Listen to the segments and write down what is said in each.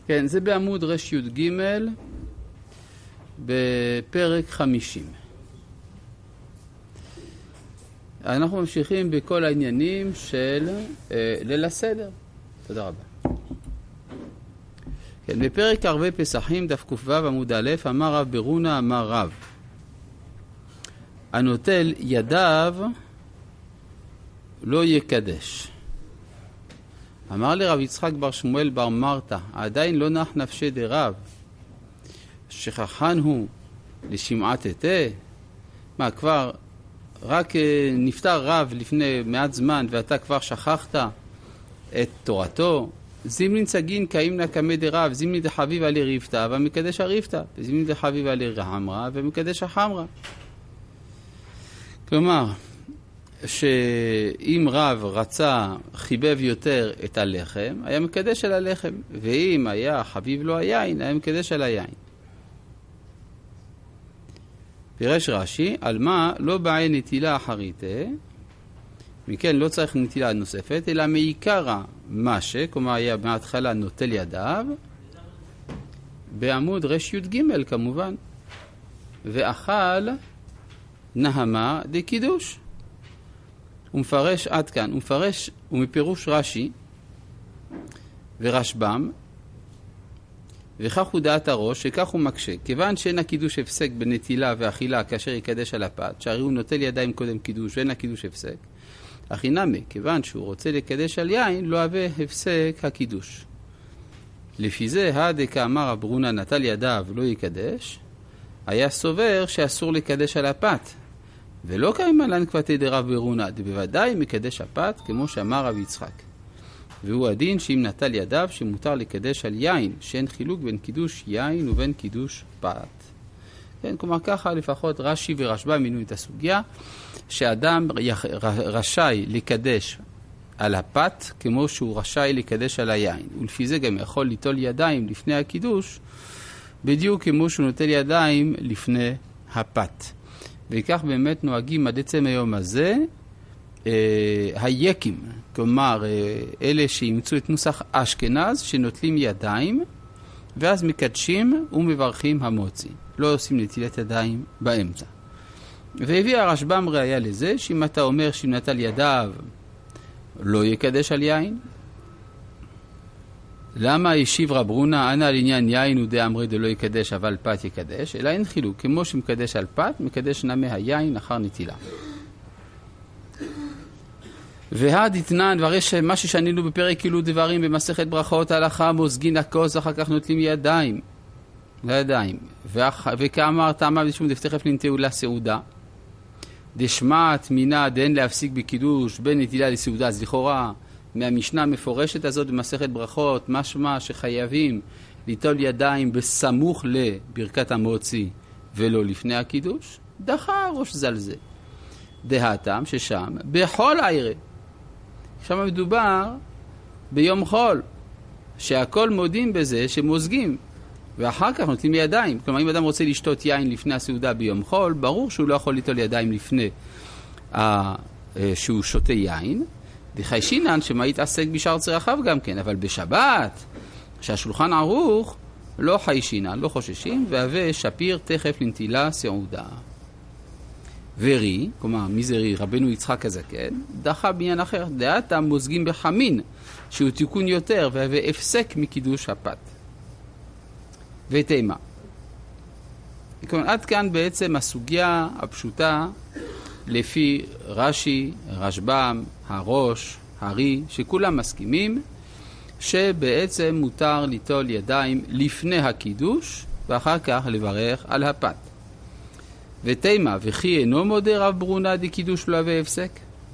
כן, זה בעמוד ר"י ג' בפרק 50. אנחנו ממשיכים בכל העניינים של ליל הסדר. תודה רבה. כן, בפרק ערבי פסחים דף ק"ו עמוד א', אמר רב ברונה אמר רב, הנוטל ידיו לא יקדש. אמר לרב יצחק בר שמואל בר מרתא, עדיין לא נח נפשי דרב, שכחן הוא לשמעת תתה? מה, כבר רק נפטר רב לפני מעט זמן ואתה כבר שכחת את תורתו? זימנין צגין קאים נקמה דרב, זימנין דחביב עלי ריבתא ומקדש הריבתא, זימנין דחביב עלי רחמרא ומקדש החמרא. כלומר, שאם רב רצה חיבב יותר את הלחם, היה מקדש על הלחם, ואם היה חביב לו היין, היה מקדש על היין. פירש רש"י, על מה לא בעי נטילה אחריתה, מכן לא צריך נטילה נוספת, אלא מעיקרא משה, כלומר היה מההתחלה נוטל ידיו, בעמוד ר"י כמובן, ואכל נהמה דקידוש. הוא מפרש עד כאן, הוא מפרש, ומפירוש רש"י ורשב"ם, וכך הוא דעת הראש, שכך הוא מקשה, כיוון שאין הקידוש הפסק בנטילה ואכילה כאשר יקדש על הפת, שהרי הוא נוטל ידיים קודם קידוש ואין הקידוש הפסק, הכי נמי, כיוון שהוא רוצה לקדש על יין, לא הווה הפסק הקידוש. לפי זה, הדקה אמר רב ברונה נטל ידיו לא יקדש, היה סובר שאסור לקדש על הפת, ולא קיימה לנקבתי דרב ברונה, בוודאי מקדש הפת, כמו שאמר רב יצחק. והוא הדין שאם נטל ידיו שמותר לקדש על יין, שאין חילוק בין קידוש יין ובין קידוש פת. כן, כלומר ככה לפחות רש"י ורשב"ם מינו את הסוגיה, שאדם רשאי לקדש על הפת, כמו שהוא רשאי לקדש על היין. ולפי זה גם יכול ליטול ידיים לפני הקידוש, בדיוק כמו שהוא נוטל ידיים לפני הפת. וכך באמת נוהגים עד עצם היום הזה, היקים, כלומר אלה שימצאו את נוסח אשכנז, שנוטלים ידיים, ואז מקדשים ומברכים המוציא. לא עושים נטילת ידיים באמצע. והביא הרשב"ם ראיה לזה, שאם אתה אומר שאם נטל ידיו לא יקדש על יין, למה ישיב רב ברונה, אנא על עניין יין הוא דאמרי דלא יקדש אבל פת יקדש, אלא אין חילוק, כמו שמקדש על פת, מקדש נמי היין אחר נטילה. והדתנן, והרי מה ששנינו בפרק כאילו דברים במסכת ברכות הלכה, מוזגין הכוס, אחר כך נוטלים ידיים, לידיים, וכאמר טעמה ושום דפתחף לנטעו לסעודה, דשמעת מינה דהן להפסיק בקידוש בין נטילה לסעודה, אז לכאורה מהמשנה המפורשת הזאת במסכת ברכות, משמע שחייבים ליטול ידיים בסמוך לברכת המוציא ולא לפני הקידוש, דחה ראש זלזה. דהתם ששם בכל העירה, שם מדובר ביום חול, שהכל מודים בזה שמוזגים, ואחר כך נוטלים ידיים. כלומר, אם אדם רוצה לשתות יין לפני הסעודה ביום חול, ברור שהוא לא יכול ליטול ידיים לפני שהוא שותה יין, וחיישינן שמה יתעסק בשאר צרכיו גם כן, אבל בשבת, שהשולחן ערוך, לא חיישינן, לא חוששים, והווה שפיר תכף לנטילה סעודה. ורי, כלומר, מי זה רי? רבנו יצחק הזקן, דחה בעניין אחר, דעתם מוזגים בחמין, שהוא תיקון יותר, והווה הפסק מקידוש הפת. ותימה. כלומר, עד כאן בעצם הסוגיה הפשוטה, לפי רש"י, רשב"ם, הראש, הרי, שכולם מסכימים, שבעצם מותר ליטול ידיים לפני הקידוש, ואחר כך לברך על הפת. ותימה, וכי אינו מודה רב ברונה דקידוש לא הווה הפסק?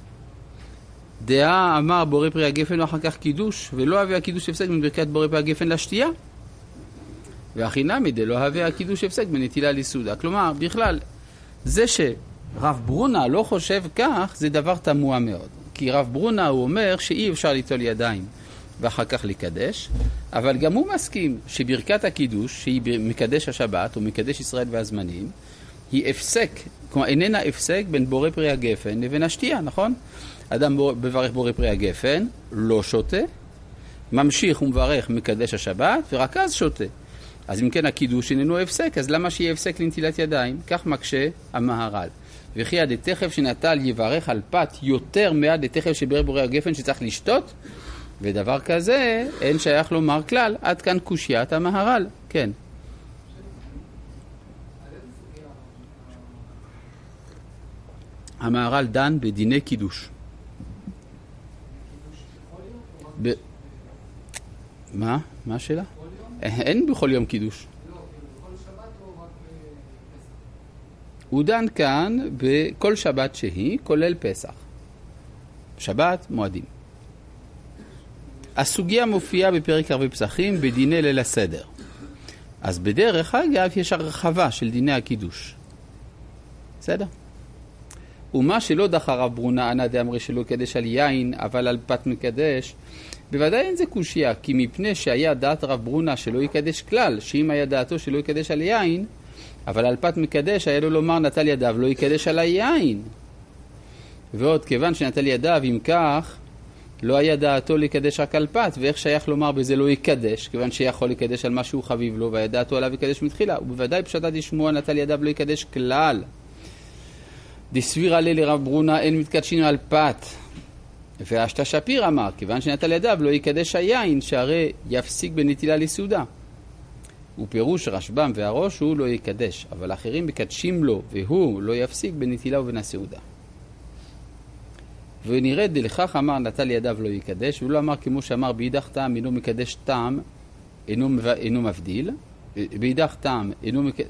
דעה אמר בורא פרי הגפן ואחר כך קידוש, ולא הווה הקידוש הפסק מברכת בורא פרי הגפן לשתייה. והחינמי דלא הווה הקידוש הפסק בנטילה לסעודה. כלומר, בכלל, זה שרב ברונה לא חושב כך, זה דבר תמוה מאוד. כי רב ברונה הוא אומר שאי אפשר ליטול ידיים ואחר כך לקדש, אבל גם הוא מסכים שברכת הקידוש, שהיא מקדש השבת או מקדש ישראל והזמנים, היא הפסק, כלומר איננה הפסק בין בורא פרי הגפן לבין השתייה, נכון? אדם בברך בורא פרי הגפן, לא שותה, ממשיך ומברך מקדש השבת, ורק אז שותה. אז אם כן הקידוש איננו הפסק, אז למה שיהיה הפסק לנטילת ידיים? כך מקשה המהר"ל. וכי עד תכף שנטל יברך על פת יותר מעד תכף שבירך בורא הגפן שצריך לשתות, ודבר כזה אין שייך לומר כלל. עד כאן קושיית המהר"ל. כן. המהר"ל דן בדיני קידוש. מה? מה השאלה? אין בכל יום קידוש. הוא דן כאן בכל שבת שהיא, כולל פסח. שבת, מועדים. הסוגיה מופיעה בפרק ערבי פסחים בדיני ליל הסדר. אז בדרך אגב יש הרחבה של דיני הקידוש. בסדר? ומה שלא דחה רב ברונה ענה דאמרי שלא קדש על יין, אבל על פת מקדש, בוודאי אין זה קושיה, כי מפני שהיה דעת רב ברונה שלא יקדש כלל, שאם היה דעתו שלא יקדש על יין, אבל על פת מקדש היה לו לומר נטל ידיו לא יקדש על היין. ועוד כיוון שנטל ידיו, אם כך, לא היה דעתו לקדש רק על פת, ואיך שייך לומר בזה לא יקדש, כיוון שיכול לקדש על מה שהוא חביב לו, והיה דעתו עליו יקדש מתחילה, ובוודאי פשטה דשמוע נטל ידיו לא יקדש כלל. דסביר עלי לרב ברונה אין מתקדשים על פת. והשתא שפיר אמר, כיוון שנטל ידיו לא יקדש היין, שהרי יפסיק בנטילה לסעודה. ופירוש רשב"ם והראש הוא לא יקדש, אבל אחרים מקדשים לו, והוא לא יפסיק בנטילה ובין הסעודה. ונראה דלכך אמר נטל ידיו לא יקדש, ולא אמר כמו שאמר באידך טעם אינו מקדש טעם, אינו מבדיל, באידך טעם אינו מקדש,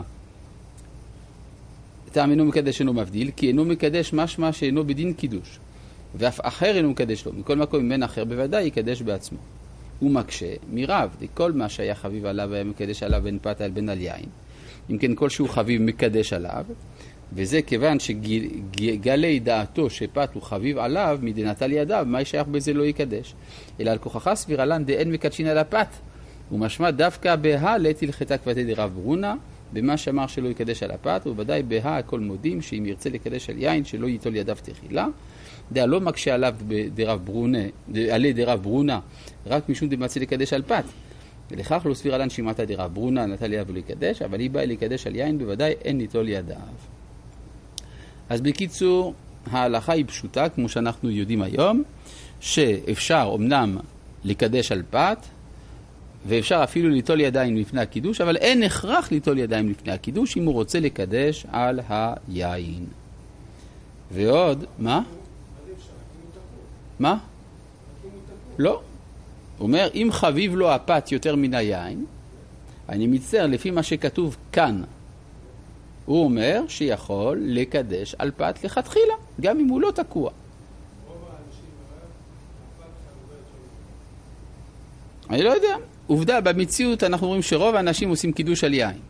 טעם אינו מקדש אינו מבדיל, כי אינו מקדש משמע שאינו בדין קידוש, ואף אחר אינו מקדש לו, מכל מקום מן אחר בוודאי יקדש בעצמו. הוא מקשה מרב, כל מה שהיה חביב עליו היה מקדש עליו בין פת בין על יין. אם כן כל שהוא חביב מקדש עליו, וזה כיוון שגלי דעתו שפת הוא חביב עליו מדנטל ידיו, מה שייך בזה לא יקדש. אלא על כוחך סבירה לן דאין מקדשין על הפת. ומשמע דווקא בה לתלחתה כבתי דרב ברונה, במה שאמר שלא יקדש על הפת, ובוודאי בה הכל מודים שאם ירצה לקדש על יין שלא ייטול ידיו תחילה. דעה לא מקשה עליו עלי דרב ברונה, רק משום דמצא לקדש על פת. ולכך לא סביר עלן שימעתא דרב ברונה נטל ידיו לקדש, אבל היא באה לקדש על יין בוודאי אין ליטול ידיו. אז בקיצור, ההלכה היא פשוטה, כמו שאנחנו יודעים היום, שאפשר אומנם לקדש על פת, ואפשר אפילו ליטול ידיים לפני הקידוש, אבל אין הכרח ליטול ידיים לפני הקידוש אם הוא רוצה לקדש על היין. ועוד, מה? מה? לא. הוא אומר, אם חביב לו הפת יותר מן היין, אני מצטער לפי מה שכתוב כאן, הוא אומר שיכול לקדש על פת לכתחילה, גם אם הוא לא תקוע. אני לא יודע. עובדה, במציאות אנחנו רואים שרוב האנשים עושים קידוש על יין.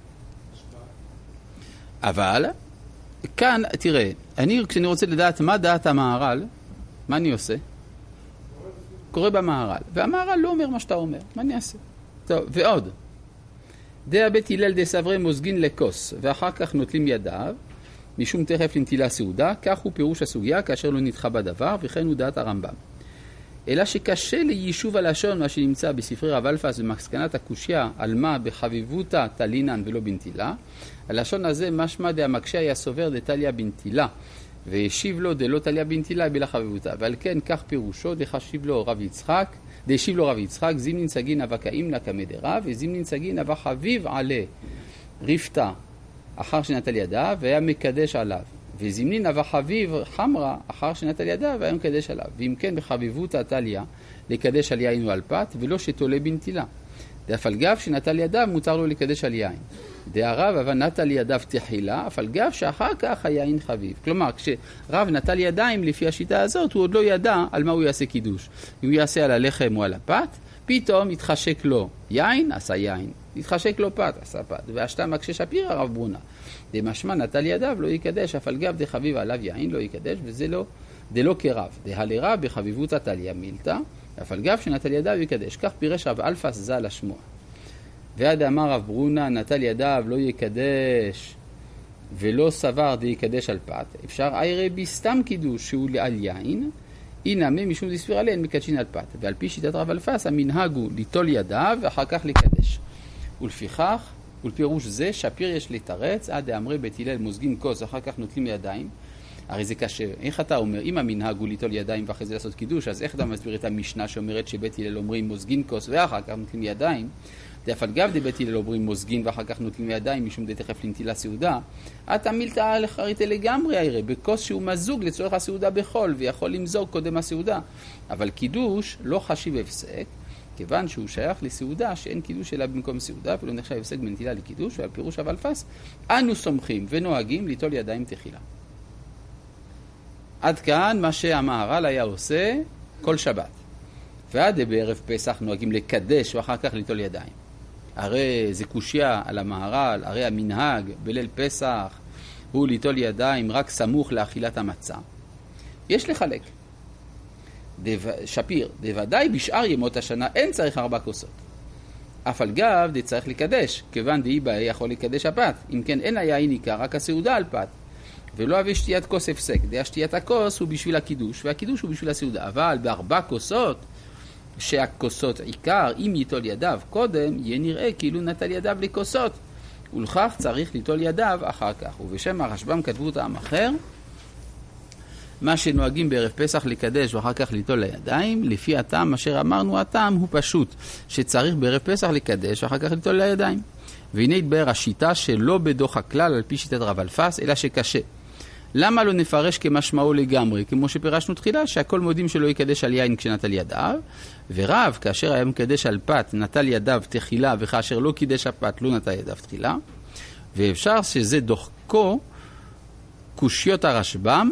אבל, כאן, תראה, כשאני רוצה לדעת מה דעת המהר"ל, מה אני עושה? קורא במהר"ל. והמהר"ל לא אומר מה שאתה אומר. מה אני אעשה? טוב, ועוד. דעה בית הלל דסברי מוזגין לכוס, ואחר כך נוטלים ידיו, משום תכף לנטילה סעודה, כך הוא פירוש הסוגיה כאשר לא נדחה בדבר, וכן הוא דעת הרמב"ם. אלא שקשה ליישוב הלשון מה שנמצא בספרי רב אלפס ומסקנת הקושיה על מה בחביבותה תלינן ולא בנטילה. הלשון הזה משמע דהמקשה היה סובר דתליה בנטילה, וישיב לו דלא תליה בנטילה בלה חביבותה. ועל כן כך פירושו דחשיב לו רב יצחק, דהשיב לו רב יצחק, זימנין סגין אבא קאים לקמא דרב, וזימנין סגין אבא חביב עלה רפתה אחר שנטל ידיו והיה מקדש עליו. וזימנין אבא חביב חמרה אחר שנטל ידיו והיה מקדש עליו. ואם כן בחביבות התליה לקדש על יין ועל פת ולא שתולה בנטילה. דאף על גב שנטל ידיו מותר לו לקדש על יין. דהרב אבל נטל ידיו תחילה, אף על גב שאחר כך היין חביב. כלומר, כשרב נטל ידיים לפי השיטה הזאת, הוא עוד לא ידע על מה הוא יעשה קידוש. אם הוא יעשה על הלחם או על הפת, פתאום יתחשק לו יין, עשה יין. יתחשק לו פת, עשה פת. והשתה מקשה שפיר הרב ברונה. דמשמע נטל ידיו לא יקדש, אף על גב דחביב עליו יין לא יקדש, וזה לא, דלא כרב. דהלרב בחביבות התליה מילתא, אף על גב שנטל ידיו יקדש. כך פירש רב אלפס ז"ל השמוע. ועד אמר רב ברונה נטל ידיו לא יקדש ולא סבר די יקדש על פת. אפשר איירי בסתם קידוש שהוא על יין, אינמי משום דספירה אין מקדשין על פת. ועל פי שיטת רב אלפס, המנהג הוא ליטול ידיו ואחר כך לקדש. ולפיכך, ולפירוש זה, שפיר יש לתרץ, עד דאמרי בית הלל מוזגים כוס, אחר כך נוטלים ידיים. הרי זה קשה. איך אתה אומר, אם המנהג הוא ליטול ידיים ואחרי זה לעשות קידוש, אז איך אתה מסביר את המשנה שאומרת שבית הלל אומרים מוזגין כוס ואחר כך נוטלים ידיים? דאף על גב דבית הלל אומרים מוזגין ואחר כך נוטלים ידיים משום דתכף לנטילה סעודה. אתה מילתא לחרית לגמרי הרי, בכוס שהוא מזוג לצורך הסעודה בחול ויכול למזוג קודם הסעודה. אבל קידוש לא חשיב הפסק, כיוון שהוא שייך לסעודה שאין קידוש אלא במקום סעודה, ולא נחשב הפסק בנטילה לקידוש, ועל פירוש רב אלפס, אנו סומכים ונוהגים ליטול ידיים תחילה. עד כאן מה שהמהר"ל היה עושה כל שבת. ועד בערב פסח נוהגים לקדש ואחר כך ליטול ידיים. הרי זה קושיה על המהר"ל, הרי המנהג בליל פסח הוא ליטול ידיים רק סמוך לאכילת המצה. יש לחלק. שפיר, דוודאי בשאר ימות השנה אין צריך 4 כוסות. אף על גב די צריך לקדש, כיוון די בה יכול לקדש הפת. אם כן אין היין עיקר, רק הסעודה על פת. ולא אביא שתיית כוס הפסק. די שתיית הכוס הוא בשביל הקידוש, והקידוש הוא בשביל הסעודה. אבל ב4 כוסות, שהכוסות עיקר, אם ייטול ידיו קודם, יהיה נראה כאילו נטל ידיו לכוסות. ולכך צריך ליטול ידיו אחר כך. ובשם הרשב"ם כתבו טעם אחר, מה שנוהגים בערב פסח לקדש ואחר כך ליטול לידיים, לפי הטעם אשר אמרנו, הטעם הוא פשוט, שצריך בערב פסח לקדש ואחר כך ליטול לידיים. והנה התבהר השיטה שלא בדוח הכלל על פי שיטת רב אלפס, אלא שקשה. למה לא נפרש כמשמעו לגמרי, כמו שפירשנו תחילה, שהכל מודים שלא יקדש על יין כשנטל ידיו, ורב, כאשר היה מקדש על פת, נטל ידיו תחילה, וכאשר לא קידש הפת, לא נטל ידיו תחילה, ואפשר שזה דוחקו קושיות הרשב"ם,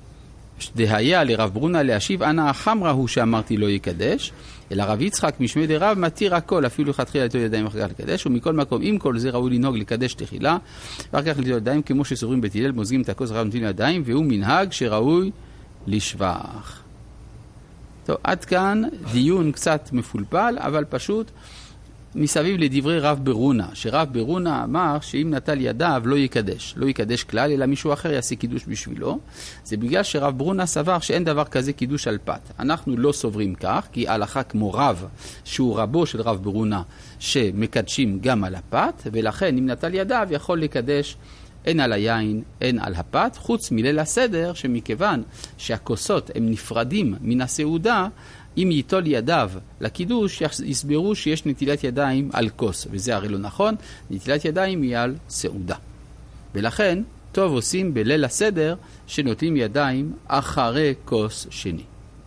דהיה לרב ברונה להשיב, אנא החמרה הוא שאמרתי לא יקדש, אלא רב יצחק משמי דרב מתיר הכל, אפילו חתחילה ליטול ידיים אחר כך לקדש, ומכל מקום, עם כל זה ראוי לנהוג לקדש תחילה, ואחר כך ליטול ידיים, כמו שסוברים בית הלל, מוזגים את הכוס אחר נוטלים ידיים, והוא מנהג שראוי לשבח. טוב, עד כאן דיון קצת מפולפל, אבל פשוט מסביב לדברי רב ברונה, שרב ברונה אמר שאם נטל ידיו לא יקדש, לא יקדש כלל, אלא מישהו אחר יעשה קידוש בשבילו. זה בגלל שרב ברונה סבר שאין דבר כזה קידוש על פת. אנחנו לא סוברים כך, כי הלכה כמו רב, שהוא רבו של רב ברונה, שמקדשים גם על הפת, ולכן אם נטל ידיו יכול לקדש אין על היין, אין על הפת, חוץ מליל הסדר, שמכיוון שהכוסות הם נפרדים מן הסעודה, אם ייטול ידיו לקידוש, יסברו שיש נטילת ידיים על כוס, וזה הרי לא נכון, נטילת ידיים היא על סעודה. ולכן, טוב עושים בליל הסדר, שנוטלים ידיים אחרי כוס שני.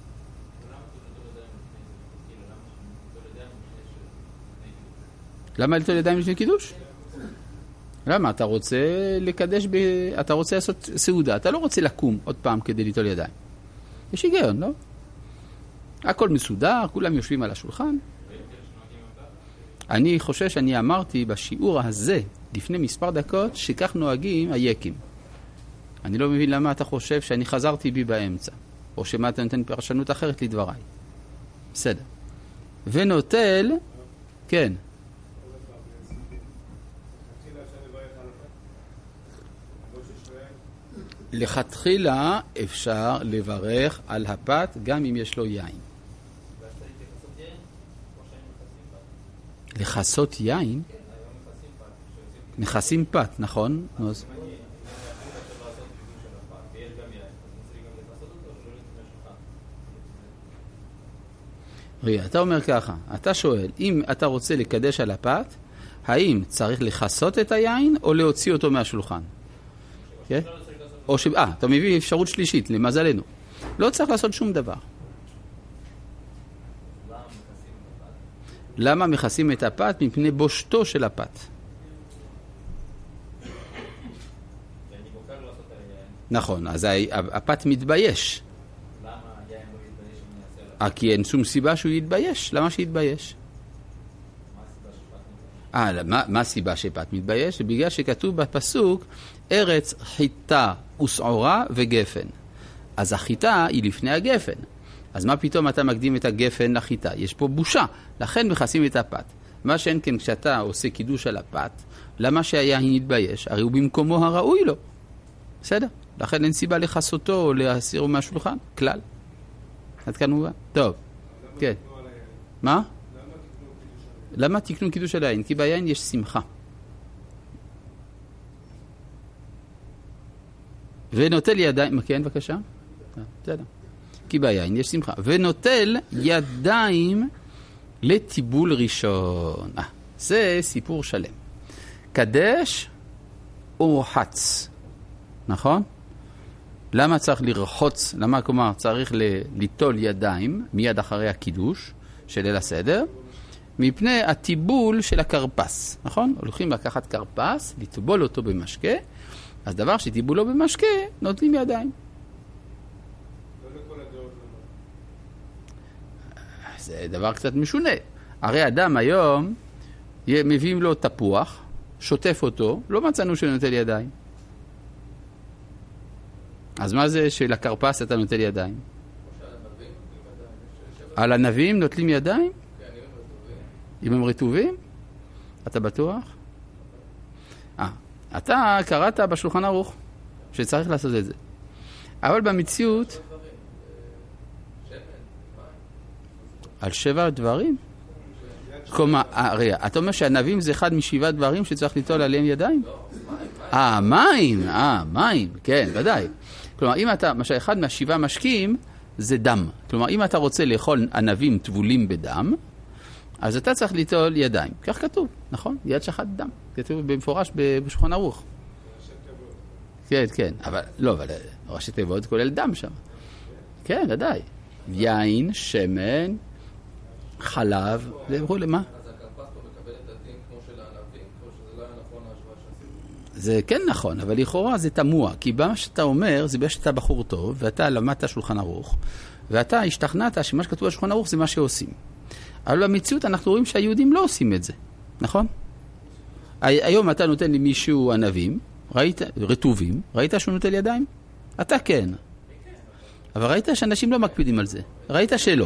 למה ליטול ידיים לפני קידוש? למה? אתה רוצה לקדש, אתה רוצה לעשות סעודה, אתה לא רוצה לקום עוד פעם כדי ליטול ידיים. יש היגיון, לא? הכל מסודר, כולם יושבים על השולחן. אני חושב שאני אמרתי בשיעור הזה, לפני מספר דקות, שכך נוהגים היקים. אני לא מבין למה אתה חושב שאני חזרתי בי באמצע, או שמה אתה נותן פרשנות אחרת לדבריי. בסדר. ונוטל, כן. לכתחילה אפשר לברך על הפת גם אם יש לו יין. לחסות יין? מכסים פת, נכון? רגע, אתה אומר ככה, אתה שואל, אם אתה רוצה לקדש על הפת, האם צריך לחסות את היין או להוציא אותו מהשולחן? כן? או אתה מביא אפשרות שלישית, למזלנו. לא צריך לעשות שום דבר. למה מכסים את הפת? מפני בושתו של הפת. נכון, אז הפת מתבייש. למה היין לא יתבייש? כי אין שום סיבה שהוא יתבייש. למה שיתבייש? מה הסיבה שפת מתבייש? בגלל שכתוב בפסוק ארץ חיטה ושעורה וגפן. אז החיטה היא לפני הגפן. אז מה פתאום אתה מקדים את הגפן לחיטה? יש פה בושה, לכן מכסים את הפת. מה שאין כן כשאתה עושה קידוש על הפת, למה שהיין יתבייש? הרי הוא במקומו הראוי לו. בסדר? לכן אין סיבה לחסותו או להסירו מהשולחן, כלל. עד כאן מובן? טוב, כן. מה? למה תקנו קידוש על היין? כי ביין יש שמחה. ונוטל ידיים, כן, בבקשה? בסדר. כי ביין יש שמחה. ונוטל ידיים לטיבול ראשון. זה סיפור שלם. קדש ורחץ. נכון? למה צריך לרחוץ? למה כלומר צריך ליטול ידיים מיד אחרי הקידוש של ליל הסדר? מפני הטיבול של הקרפס. נכון? הולכים לקחת קרפס, לטבול אותו במשקה. אז דבר שטיבולו במשקה, נוטלים ידיים. זה דבר קצת משונה. הרי אדם היום מביאים לו תפוח, שוטף אותו, לא מצאנו שנוטל ידיים. אז מה זה שלקרפס אתה נוטל ידיים? על הנביאים נוטלים ידיים? אם הם רטובים? אתה בטוח? אתה קראת בשולחן ערוך שצריך לעשות את זה. אבל במציאות על 7 דברים? כלומר, אתה אומר שהנביאים זה אחד מ7 דברים שצריך ליטול עליהם ידיים? מים. מים, כן, ודאי. כלומר, אם אתה, אחד מה7 משקים זה דם. כלומר, אם אתה רוצה לאכול ענבים טבולים בדם, אז אתה צריך ליטול ידיים. כך כתוב, נכון? יד שחת דם. כתוב במפורש בשולחן ערוך. כן, כן. אבל ראשי תיבות כולל דם שם. כן, ודאי. יין, שמן, חלב, ואמרו למה? אז הקרפס פה מקבל את הדין כמו של הענבים, כמו שזה לא היה נכון ההשוואה שעשינו? זה כן נכון, אבל לכאורה זה תמוה, כי מה שאתה אומר זה בגלל שאתה בחור טוב, ואתה למדת שולחן ערוך, ואתה השתכנעת שמה שכתוב בשולחן ערוך זה מה שעושים. אבל במציאות אנחנו רואים שהיהודים לא עושים את זה, נכון? היום אתה נותן לי מישהו ענבים, רטובים, ראית שהוא נוטל ידיים? אתה כן. אבל ראית שאנשים לא מקפידים על זה. ראית שלא.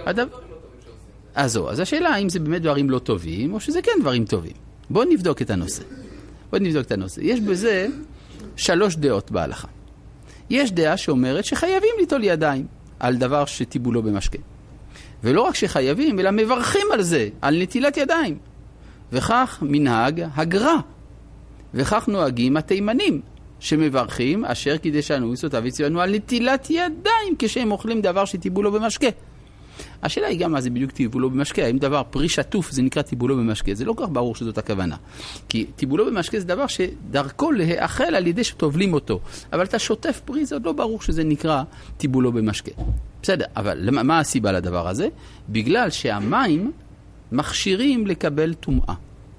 אז השאלה האם זה באמת דברים לא טובים, או שזה כן דברים טובים. בואו נבדוק את הנושא. יש בזה 3 דעות בהלכה. יש דעה שאומרת שחייבים ליטול ידיים על דבר שטיבולו במשקה. ולא רק שחייבים, אלא מברכים על זה, על נטילת ידיים. וכך מנהג הגר"א. וכך נוהגים התימנים, שמברכים אשר קידשנו עיסותיו וציוונו על נטילת ידיים כשהם אוכלים דבר שטיבולו במשקה. השאלה היא גם מה זה בדיוק טיבולו במשקה. האם דבר פרי שטוף זה נקרא טיבולו במשקה? זה לא כל כך ברור שזאת הכוונה. כי טיבולו במשקה זה דבר שדרכו להאכל על ידי שטובלים אותו. אבל אתה שוטף פרי, זה עוד לא ברור שזה נקרא טיבולו במשקה. בסדר, אבל מה הסיבה לדבר הזה? בגלל שהמים מכשירים לקבל טומאה.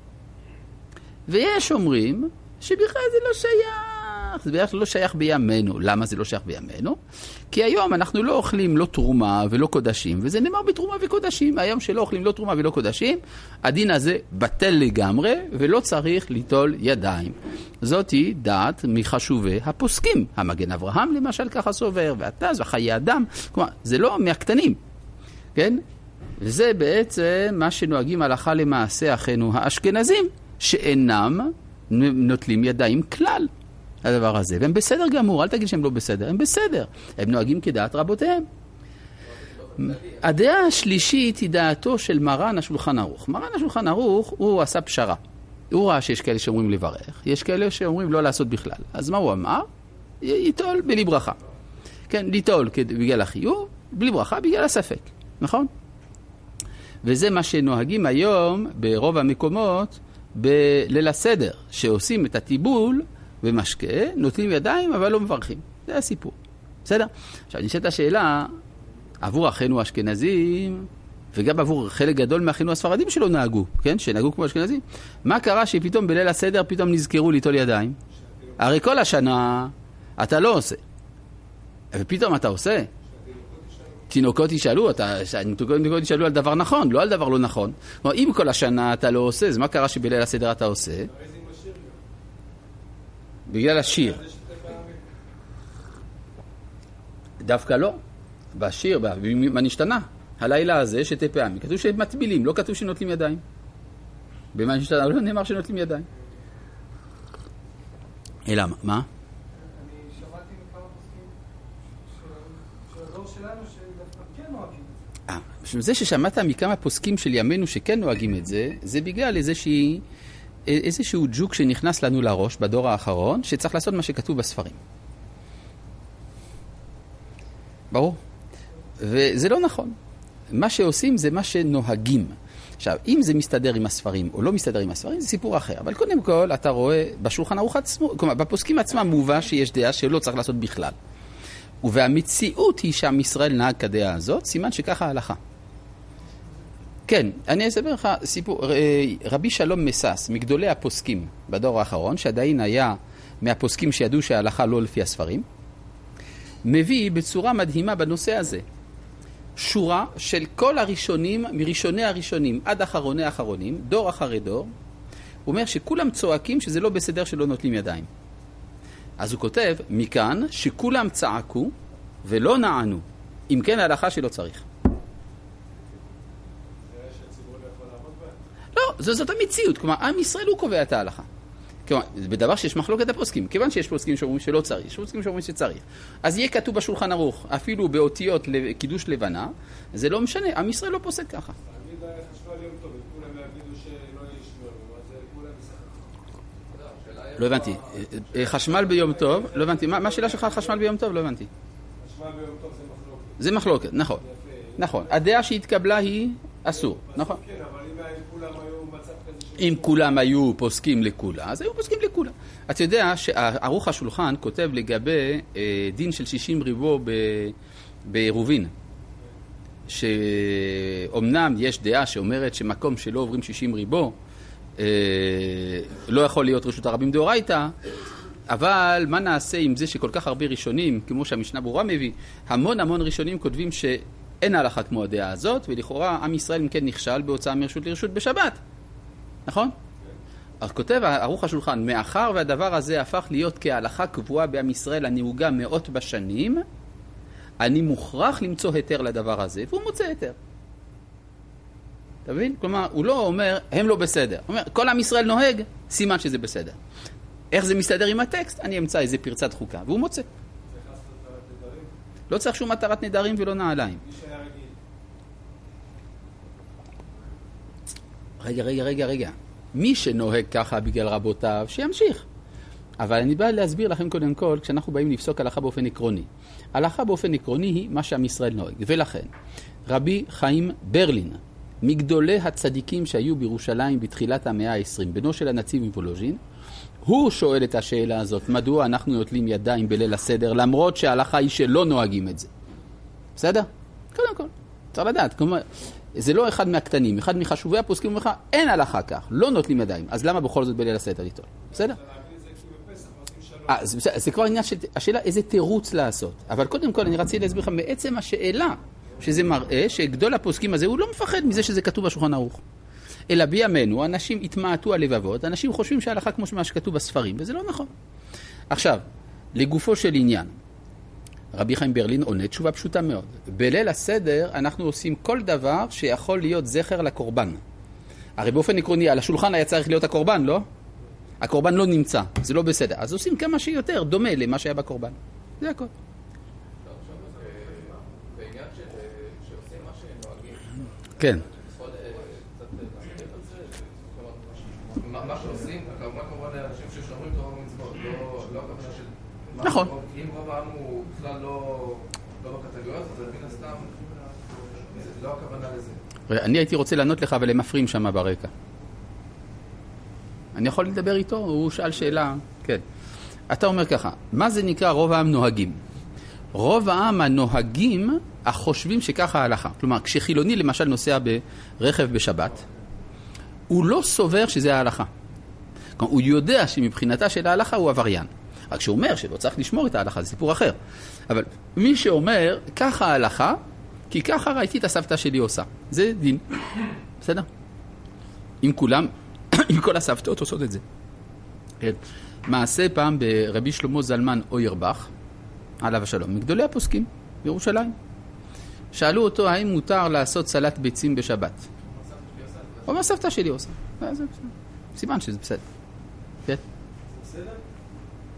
ויש אומרים שבכלל זה לא שייך, זה בכלל לא שייך בימינו. למה זה לא שייך בימינו? כי היום אנחנו לא אוכלים לא תרומה ולא קודשים, וזה נאמר בתרומה וקודשים. היום שלא אוכלים לא תרומה ולא קודשים, הדין הזה בטל לגמרי, ולא צריך ליטול ידיים. זאת היא דעת מחשובי הפוסקים. המגן אברהם למשל ככה סובר, ואתה זו חיי אדם. כלומר, זה לא מהקטנים, כן? וזה בעצם מה שנוהגים הלכה למעשה אחינו האשכנזים, שאינם נוטלים ידיים כלל הדבר הזה. והם בסדר גמור, אל תגיד שהם לא בסדר, הם בסדר. הם נוהגים כדעת רבותיהם. הדעה השלישית היא דעתו של מרן השולחן ערוך. מרן השולחן ערוך הוא עשה פשרה. הוא ראה שיש כאלה שאומרים לברך, יש כאלה שאומרים לא לעשות בכלל. אז מה הוא אמר? ייטול בלי ברכה. כן, ליטול בגלל החיוב, בלי ברכה בגלל הספק. נכון? וזה מה שנוהגים היום ברוב המקומות בליל הסדר, שעושים את הטיבול במשקה, נוטלים ידיים אבל לא מברכים. זה הסיפור. בסדר? עכשיו נשאלת השאלה, עבור אחינו האשכנזים, וגם עבור חלק גדול מאחינו הספרדים שלא נהגו, כן? שנהגו כמו אשכנזים. מה קרה שפתאום בליל הסדר פתאום נזכרו ליטול ידיים? הרי כל השנה אתה לא עושה. ופתאום אתה עושה. תינוקות ישאלו, תינוקות ישאלו על דבר נכון, לא על דבר לא נכון. כלומר, אם כל השנה אתה לא עושה, אז מה קרה שבליל הסדר אתה עושה? בגלל השיר. דווקא לא. בשיר, מה נשתנה? הלילה הזה 2 פעמים. כתוב שהם מטבילים, לא כתוב שנוטלים ידיים. במה נשתנה? לא נאמר שנוטלים ידיים. אלא מה? אני שמעתי מכמה פוסקים של הדור שלנו שדווקא כן, נוהגים את זה. זה ששמעת מכמה פוסקים של ימינו שכן נוהגים את זה, זה בגלל איזשהו ג'וק שנכנס לנו לראש בדור האחרון, שצריך לעשות מה שכתוב בספרים. ברור? וזה לא נכון. מה שעושים זה מה שנוהגים. עכשיו, אם זה מסתדר עם הספרים או לא מסתדר עם הספרים, זה סיפור אחר. אבל קודם כל, אתה רואה בשולחן ערוך עצמו, כלומר, בפוסקים עצמם מובא שיש דעה שלא צריך לעשות בכלל. והמציאות היא שעם ישראל נהג כדעה הזאת, סימן שככה ההלכה. כן, אני אסבר לך סיפור, רבי שלום מסס, מגדולי הפוסקים בדור האחרון, שעדיין היה מהפוסקים שידעו שההלכה לא לפי הספרים, מביא בצורה מדהימה בנושא הזה. שורה של כל הראשונים, מראשוני הראשונים עד אחרוני האחרונים, דור אחרי דור, הוא אומר שכולם צועקים שזה לא בסדר שלא נוטלים ידיים. אז הוא כותב מכאן שכולם צעקו ולא נענו, אם כן ההלכה שלא צריך. לא, זאת המציאות, כלומר, עם ישראל הוא קובע את ההלכה. כלומר, בדבר שיש מחלוקת הפוסקים, כיוון שיש פוסקים שאומרים שלא צריך, יש פוסקים שאומרים שצריך. אז יהיה כתוב בשולחן ערוך, אפילו באותיות קידוש לבנה, זה לא משנה, עם ישראל לא פוסק ככה. תגיד, חשמל יום טוב, אם כולם יגידו שלא ישמרו, אז כולם ישחק. לא הבנתי. חשמל ביום טוב, לא הבנתי. מה השאלה שלך על חשמל ביום טוב? לא הבנתי. חשמל ביום טוב זה מחלוקת. זה מחלוקת, נכון. נכון. הדעה שהתקבלה היא אסור, נכון? כן, אבל אם כולם היו במצב כזה אם כולם היו פוסקים לכולה, אז היו פוסקים לכולה. אתה יודע שערוך השולחן כותב לגבי דין של 60 ריבו בעירובין, שאומנם יש דעה שאומרת שמקום שלא עוברים 60 ריבו, לא יכול להיות רשות הרבים דאורייתא, אבל מה נעשה עם זה שכל כך הרבה ראשונים, כמו שהמשנה ברורה מביא, המון ראשונים כותבים שאין הלכה כמו הדעה הזאת, ולכאורה עם ישראל אם כן נכשל בהוצאה מרשות לרשות בשבת. נכון? אז כותב ערוך השולחן, מאחר והדבר הזה הפך להיות כהלכה קבועה בעם ישראל הנהוגה מאות בשנים, אני מוכרח למצוא היתר לדבר הזה, והוא מוצא היתר. אתה מבין? כלומר, הוא לא אומר, הם לא בסדר. הוא אומר, כל עם ישראל נוהג, סימן שזה בסדר. איך זה מסתדר עם הטקסט? אני אמצא איזה פרצת חוקה, והוא מוצא. לא צריך שום מטרת נדרים ולא נעליים. רגע. מי שנוהג ככה בגלל רבותיו, שימשיך. אבל אני בא להסביר לכם קודם כל, כשאנחנו באים לפסוק הלכה באופן עקרוני. הלכה באופן עקרוני היא מה שעם ישראל נוהג. ולכן, רבי חיים ברלין, מגדולי הצדיקים שהיו בירושלים בתחילת המאה ה-20, בנו של הנציב מוולוז'ין, הוא שואל את השאלה הזאת, מדוע אנחנו נוטלים ידיים בליל הסדר, למרות שההלכה היא שלא נוהגים את זה. בסדר? קודם כל. צריך לדעת, כלומר, זה לא אחד מהקטנים, אחד מחשובי הפוסקים אומר לך, אין הלכה כך, לא נוטלים ידיים, אז למה בכל זאת בליל הסדר איתו? בסדר? זה כבר עניין של השאלה איזה תירוץ לעשות. אבל קודם כל אני רציתי להסביר לך מעצם השאלה, שזה מראה שגדול הפוסקים הזה הוא לא מפחד מזה שזה כתוב בשולחן ערוך. אלא בימינו אנשים התמעטו הלבבות, אנשים חושבים שההלכה כמו מה שכתוב בספרים, וזה לא נכון. עכשיו, לגופו של עניין, רבי חיים ברלין עונה תשובה פשוטה מאוד. בליל הסדר אנחנו עושים כל דבר שיכול להיות זכר לקורבן. הרי באופן עקרוני, על השולחן היה צריך להיות הקורבן, לא? הקורבן לא נמצא, זה לא בסדר. אז עושים כמה שיותר דומה למה שהיה בקורבן. זה הכל. בעניין שעושים מה שהם נוהגים. כן. מה שעושים, כמובן לאנשים ששומרים תורה ומצוות, לא הכוונה של... נכון. אם רוב העם הוא בכלל לא בקטגוריה, אז מן הסתם, זה לא הכוונה לזה. אני הייתי רוצה לענות לך, אבל הם מפריעים שם ברקע. אני יכול לדבר איתו? הוא שאל שאלה. כן. אתה אומר ככה, מה זה נקרא רוב העם נוהגים? רוב העם הנוהגים החושבים שככה ההלכה. כלומר, כשחילוני למשל נוסע ברכב בשבת, הוא לא סובר שזה ההלכה. כלומר, הוא יודע שמבחינתה של ההלכה הוא עבריין. רק שהוא אומר שלא צריך לשמור את ההלכה, זה סיפור אחר. אבל מי שאומר, ככה ההלכה, כי ככה ראיתי את הסבתא שלי עושה. זה דין. בסדר? אם כולם, אם כל הסבתות עושות את זה. כן. מעשה פעם ברבי שלמה זלמן אוירבך, עליו השלום, מגדולי הפוסקים בירושלים. שאלו אותו, האם מותר לעשות סלט ביצים בשבת? או מה הסבתא שלי עושה? סימן שזה בסדר. כן? בסדר?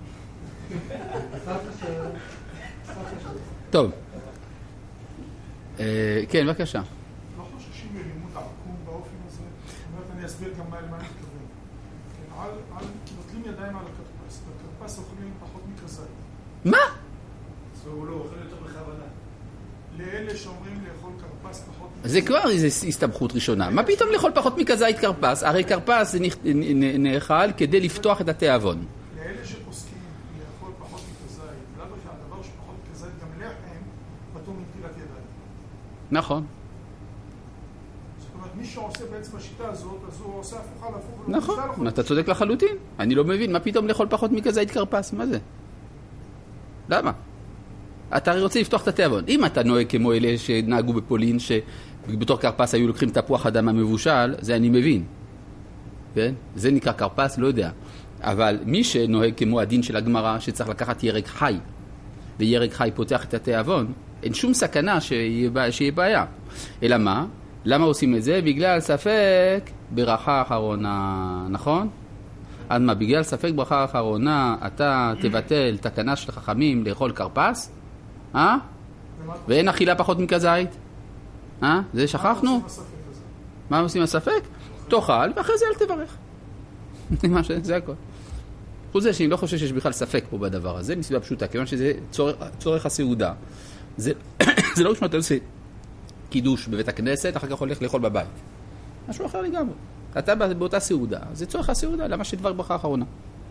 טוב. כן, בבקשה. לא חוששים מלימוד עקום באופן הזה? זאת אומרת, אני אסביר גם למה אני מתכוון. נוטלים ידיים על הכרפס, והכרפס אוכלים פחות מכזית. מה? הוא לא אוכל יותר בכוונה. לאלה שאומרים לאכול כרפס פחות מכזית. זה כבר איזו הסתבכות ראשונה. מה פתאום לאכול פחות מכזית כרפס? הרי כרפס זה נאכל כדי לפתוח את התיאבון. לאלה שפוסקים לאכול פחות מכזית, ולא בכלל, הדבר שפחות מכזית גם לחם, פתאום מנטילת ידיים. נכון. זאת אומרת, מי שעושה בעצם השיטה הזאת, אז הוא עושה הפוכה להפוך. נכון, אתה צודק לחלוטין. אני לא מבין, מה פתאום לאכול פחות מכזית כרפס? מה זה? למה? אתה הרי רוצה לפתוח את התיאבון. אם אתה נוהג כמו אלה שנהגו בפולין, שבתור כרפס היו לוקחים תפוח אדם המבושל, זה אני מבין. כן? זה נקרא כרפס, לא יודע. אבל מי שנוהג כמו הדין של הגמרא, שצריך לקחת ירק חי, וירק חי פותח את התיאבון, אין שום סכנה שיהיה בעיה. אלא מה? למה עושים את זה? בגלל ספק ברכה אחרונה, נכון? אז מה, בגלל ספק ברכה אחרונה, אתה תבטל תקנה של חכמים לאכול כרפס? ואין אכילה פחות מכזית? זה שכחנו? מה עושים הספק? תאכל, ואחרי זה אל תברך. זה הכל. חוץ זה שאני לא חושב שיש בכלל ספק פה בדבר הזה, מסיבה פשוטה, כיוון שזה צורך הסעודה. זה לא ראשון אתה עושה קידוש בבית הכנסת, אחר כך הולך לאכול בבית. משהו אחר לגמרי. אתה באותה סעודה, זה צורך הסעודה, למה שדבר ברכה האחרונה.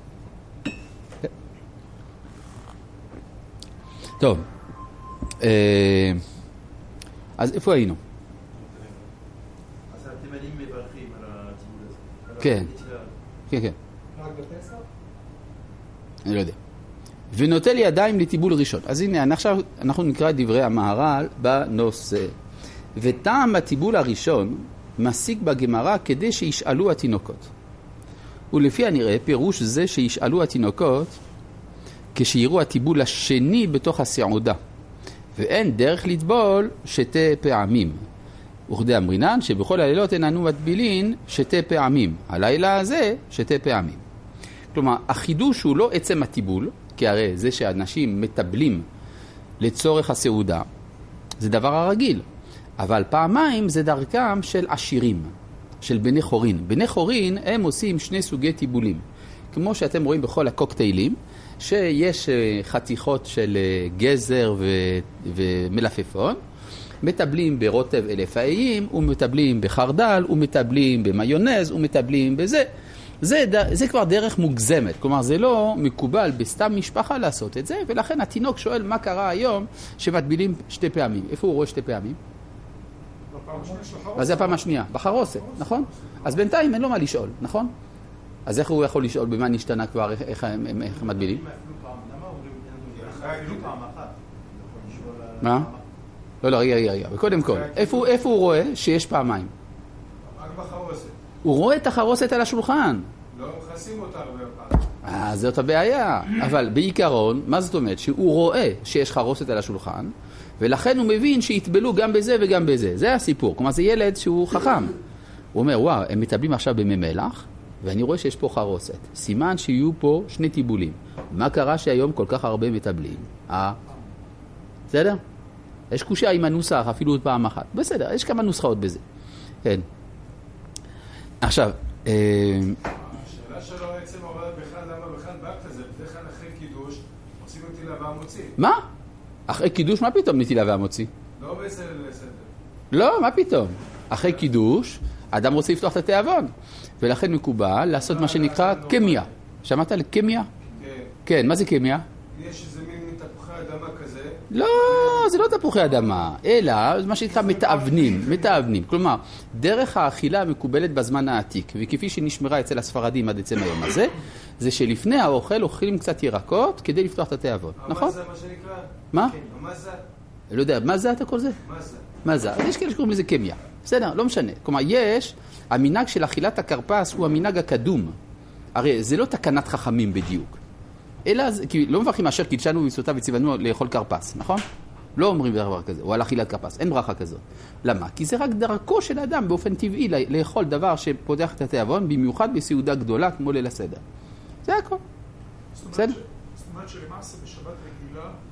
טוב. אז איפה היינו? אז התימנים מברכים על הציבור הזה. כן. כן, כן. רק בפסח? אני לא יודע. ונוטל ידיים לטיבול ראשון. אז הנה, עכשיו אנחנו נקרא דברי המהר"ל בנושא. וטעם הטיבול הראשון מסיק בגמרא כדי שישאלו התינוקות. ולפי הנראה, פירוש זה שישאלו התינוקות כשיראו הטיבול השני בתוך הסעודה. ואין דרך לטבול שתי פעמים. וכדי אמרינן שבכל הלילות אין אנו מטבילין שתי פעמים. הלילה הזה שתי פעמים. כלומר, החידוש הוא לא עצם הטיבול, כי הרי זה שאנשים מטבלים לצורך הסעודה, זה דבר הרגיל. אבל פעמיים זה דרכם של עשירים, של בני חורין. בני חורין הם עושים שני סוגי טיבולים. כמו שאתם רואים בכל הקוקטיילים, שיש חתיכות של גזר ומלפפון, מטבלים ברוטב אלף האיים, ומטבלים בחרדל, ומטבלים במיונז, ומטבלים בזה. זה כבר דרך מוגזמת, כלומר זה לא מקובל בסתם משפחה לעשות את זה, ולכן התינוק שואל מה קרה היום שמטבילים שתי פעמים. איפה הוא רואה שתי פעמים? אז זה הפעם השנייה, בחרוסת, נכון? אז בינתיים אין לו מה לשאול, נכון? אז איך הוא יכול לשאול במה נשתנה כבר, איך הם מטבילים? מה? לא, רגע. וקודם כל, איפה הוא רואה שיש פעמיים? רק בחרוסת. הוא רואה את החרוסת על השולחן. לא מכסים אותה הרבה פעם. זאת הבעיה. אבל בעיקרון, מה זאת אומרת? שהוא רואה שיש חרוסת על השולחן, ולכן הוא מבין שיתבלו גם בזה וגם בזה. זה הסיפור. כלומר, זה ילד שהוא חכם. הוא אומר, וואו, הם מטבלים עכשיו בממלח, ואני רואה שיש פה חרוסת. סימן שיהיו פה שני טיבולים. מה קרה שהיום כל כך הרבה מטבלים? בסדר? יש קושיה עם הנוסח, אפילו עוד פעם אחת. בסדר, יש כמה נוסחאות בזה. כן. עכשיו, השאלה שלו בעצם אומרת בכלל, למה בכלל בקת זה? בדרך כלל אחרי קידוש עושים נטילה והמוציא. מה? אחרי קידוש, מה פתאום נטילה והמוציא? לא בסדר לסדר. לא, מה פתאום? אחרי קידוש, אדם רוצה לפתוח את התיאבון. ולכן מקובל לעשות מה שנקרא קמיה. שמעת על קמיה? כן. כן, מה זה קמיה? יש איזה מין תפוחי אדמה כזה. לא, זה לא תפוחי אדמה, אלא מה שנקרא מתאבנים. כלומר, דרך האכילה המקובלת בזמן העתיק, וכפי שנשמרה אצל הספרדים עד עצם היום הזה, זה שלפני האוכל אוכלים קצת ירקות כדי לפתוח את התיאבון, נכון? המזה, מה שנקרא? מה? המזה. לא יודע, מה זה אתה כל זה? מה זה? יש כאלה שקוראים לזה קמיה. בסדר, לא משנה. כלומר, המנהג של אכילת הכרפס הוא המנהג הקדום. הרי זה לא תקנת חכמים בדיוק. אלא, כי לא מברכים אשר קידשנו ומצוותיו וציוונו לאכול כרפס, נכון? לא אומרים דבר כזה, או על אכילת כרפס, אין ברכה כזאת. למה? כי זה רק דרכו של האדם באופן טבעי לאכול דבר שפותח את התיאבון, במיוחד בסעודה גדולה כמו ליל הסדר. זה הכל. בסדר? זאת אומרת שלמעשה בשבת רגילה,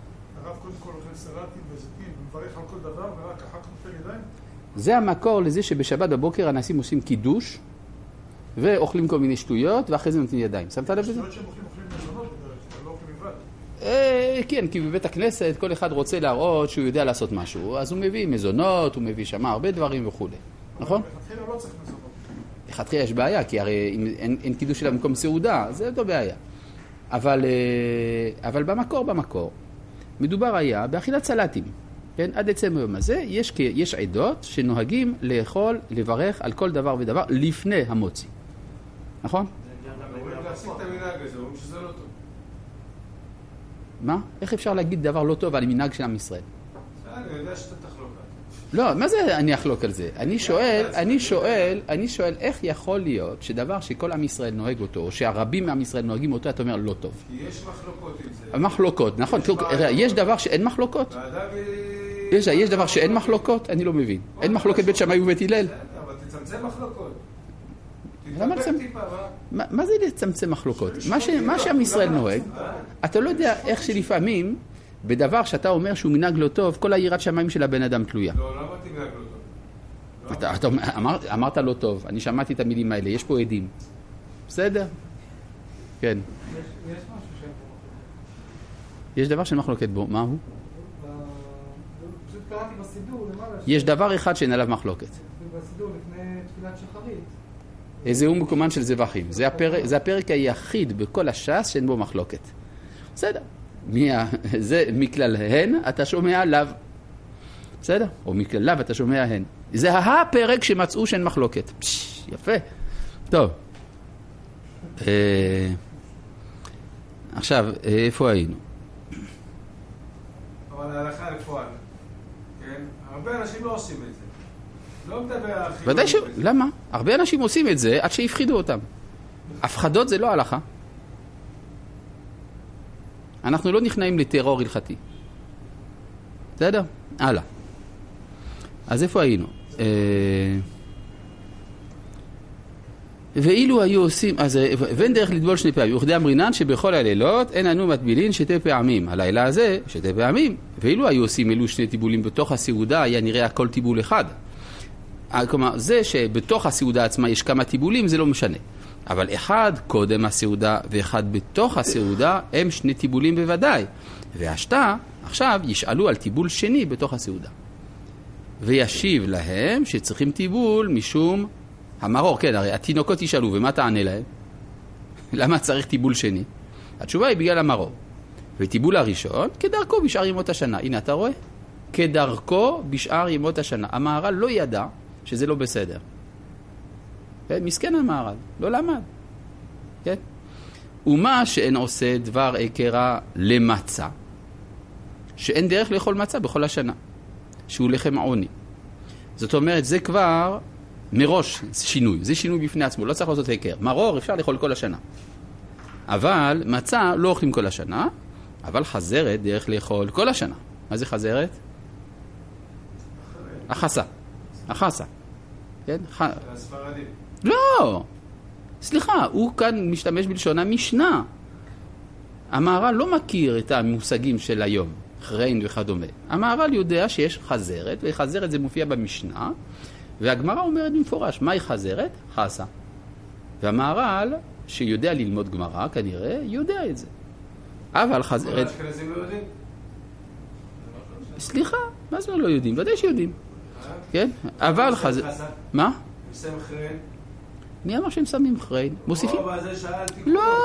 הרב קודם כל אוכל סלטים וזיתים, ומברך על כל דבר, ורק אחר כך נופל ידיים? זה המקור לזה שבשבת בבוקר אנשים עושים קידוש, ואוכלים כל מיני שטויות, ואחרי זה נותנים ידיים. שמת לב בזה? שטויות שהם אוכלים מזונות בדרך כלל, לא אוכלים לבד. כן, כי בבית הכנסת כל אחד רוצה להראות שהוא יודע לעשות משהו, אז הוא מביא מזונות, הוא מביא שמה הרבה דברים וכו'. נכון? לכתחילה לא צריך מזונות. לכתחילה יש בעיה, כי הרי אם אין קידוש שלה במקום סעודה, זה לא בעיה. אבל במקור, מדובר היה באכילת סלטים. כן? עד עצם היום הזה יש עדות שנוהגים לאכול, לברך על כל דבר ודבר לפני המוציא. נכון? אומרים להפסיק את המנהג הזה, אומרים שזה לא טוב. מה? איך אפשר להגיד דבר לא טוב על מנהג של עם ישראל? אני יודע שאתה תחלוק. לא, מה זה אני אחלוק על זה? אני שואל איך יכול להיות שדבר שכל עם ישראל נוהג אותו, או שהרבים מעם ישראל נוהגים אותו, אתה אומר לא טוב. כי יש מחלוקות עם זה. מחלוקות, נכון. יש דבר שאין מחלוקות? יש דבר שאין מחלוקות? אני לא מבין. אין מחלוקת בית שמאי ובית הלל? אבל תצמצם מחלוקות. מה זה לצמצם מחלוקות? מה שעם ישראל נוהג, אתה לא יודע איך שלפעמים, בדבר שאתה אומר שהוא מנהג לא טוב, כל היראת שמיים של הבן אדם תלויה. לא אמרתי מנהג לא טוב. אתה אמרת לא טוב, אני שמעתי את המילים האלה, יש פה עדים. בסדר? כן. יש משהו שאין פה מחלוקת. יש דבר שאין מחלוקת בו, מה הוא? פשוט קראתי בסידור למעלה. יש דבר אחד שאין עליו מחלוקת. בסידור לפני תפילת שחרית. זהו מקומן של זבחים. זה הפרק היחיד בכל הש"ס שאין בו מחלוקת. בסדר. זה מכלל הן אתה שומע לאו. בסדר? או מכלל לאו אתה שומע הן. זה הפרק שמצאו שאין מחלוקת. יפה. טוב. עכשיו, איפה היינו? אבל ההלכה לפועל. כן? הרבה אנשים לא עושים את זה. לא מדבר על חילוק. ודאי למה? הרבה אנשים עושים את זה עד שהפחידו אותם. הפחדות זה לא הלכה. אנחנו לא נכנעים לטרור הלכתי. בסדר? הלאה. אז איפה היינו? ואילו היו עושים, אז ואין דרך לטבול שני פעמים. וכדי אמרינן שבכל הלילות אין אנו מטבילין שתי פעמים. הלילה הזה שתי פעמים. ואילו היו עושים אלו שני טיבולים בתוך הסעודה, היה נראה הכל טיבול אחד. כלומר, זה שבתוך הסעודה עצמה יש כמה טיבולים, זה לא משנה. אבל אחד קודם הסעודה ואחד בתוך הסעודה הם שני טיבולים בוודאי. והשתה עכשיו ישאלו על טיבול שני בתוך הסעודה. וישיב להם שצריכים טיבול משום המרור. כן, הרי התינוקות ישאלו, ומה תענה להם? למה צריך טיבול שני? התשובה היא בגלל המרור. וטיבול הראשון כדרכו בשאר ימות השנה. הנה אתה רואה? כדרכו בשאר ימות השנה. המהר"ל לא ידע שזה לא בסדר. מסכן המהר"ל, לא למד. כן? ומה שאין עושה דבר עיקרה למצה, שאין דרך לאכול מצה בכל השנה, שהוא לחם עוני. זאת אומרת, זה כבר מראש שינוי, זה שינוי בפני עצמו, לא צריך לעשות עיקר. מרור אפשר לאכול כל השנה. אבל מצה לא אוכלים כל השנה, אבל חזרת דרך לאכול כל השנה. מה זה חזרת? החסה. החסה. כן? הספרדים. לא! סליחה, הוא כאן משתמש בלשון המשנה. המהר"ל לא מכיר את המושגים של היום, חריין וכדומה. המהר"ל יודע שיש חזרת, וחזרת זה מופיע במשנה, והגמרא אומרת במפורש, מהי חזרת? חסה. והמהר"ל, שיודע ללמוד גמרא, כנראה, יודע את זה. אבל חזרת... כל האשכנזים לא יודעים? סליחה, מה זה לא יודעים? ודאי שיודעים. כן? אבל חזרת... מה? מסם חריין? מי אמר שהם שמים חריין? מוסיפים? לא, בזה שאלתי.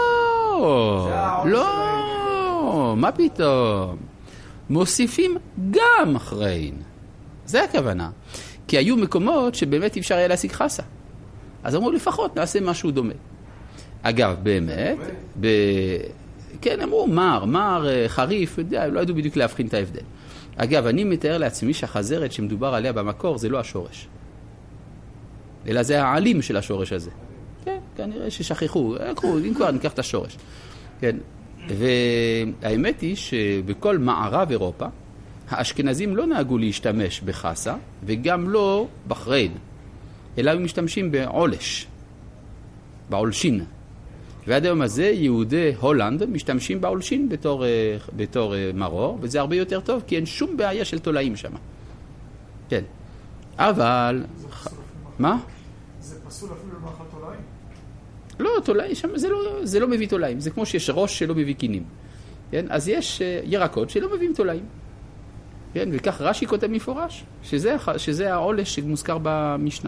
לא, מה פתאום? מוסיפים גם חריין. זה הכוונה. כי היו מקומות שבאמת אפשר היה להשיג חסה. אז אמרו לפחות נעשה משהו דומה. אגב, באמת, כן, אמרו מר, חריף, לא ידעו בדיוק להבחין את ההבדל. אגב, אני מתאר לעצמי שהחזרת שמדובר עליה במקור זה לא השורש. אלא זה העלים של השורש הזה. כן, כנראה ששכחו. אם כבר ניקח את השורש. כן. והאמת היא שבכל מערב אירופה, האשכנזים לא נהגו להשתמש בחסה, וגם לא בחריין. אלא הם משתמשים בעולש. בעולשין. ועד היום הזה יהודי הולנד משתמשים בעולשין בתור מרור, וזה הרבה יותר טוב, כי אין שום בעיה של תולעים שם. כן. אבל... מה? זה פסול אפילו למאכל תולעים? לא, תולעים שם, זה לא מביא תולעים. זה כמו שיש ראש שלא מביא קינים. כן? אז יש ירקות שלא מביאים תולעים. כן? וכך רש"י כותב מפורש, שזה העולש שמוזכר במשנה.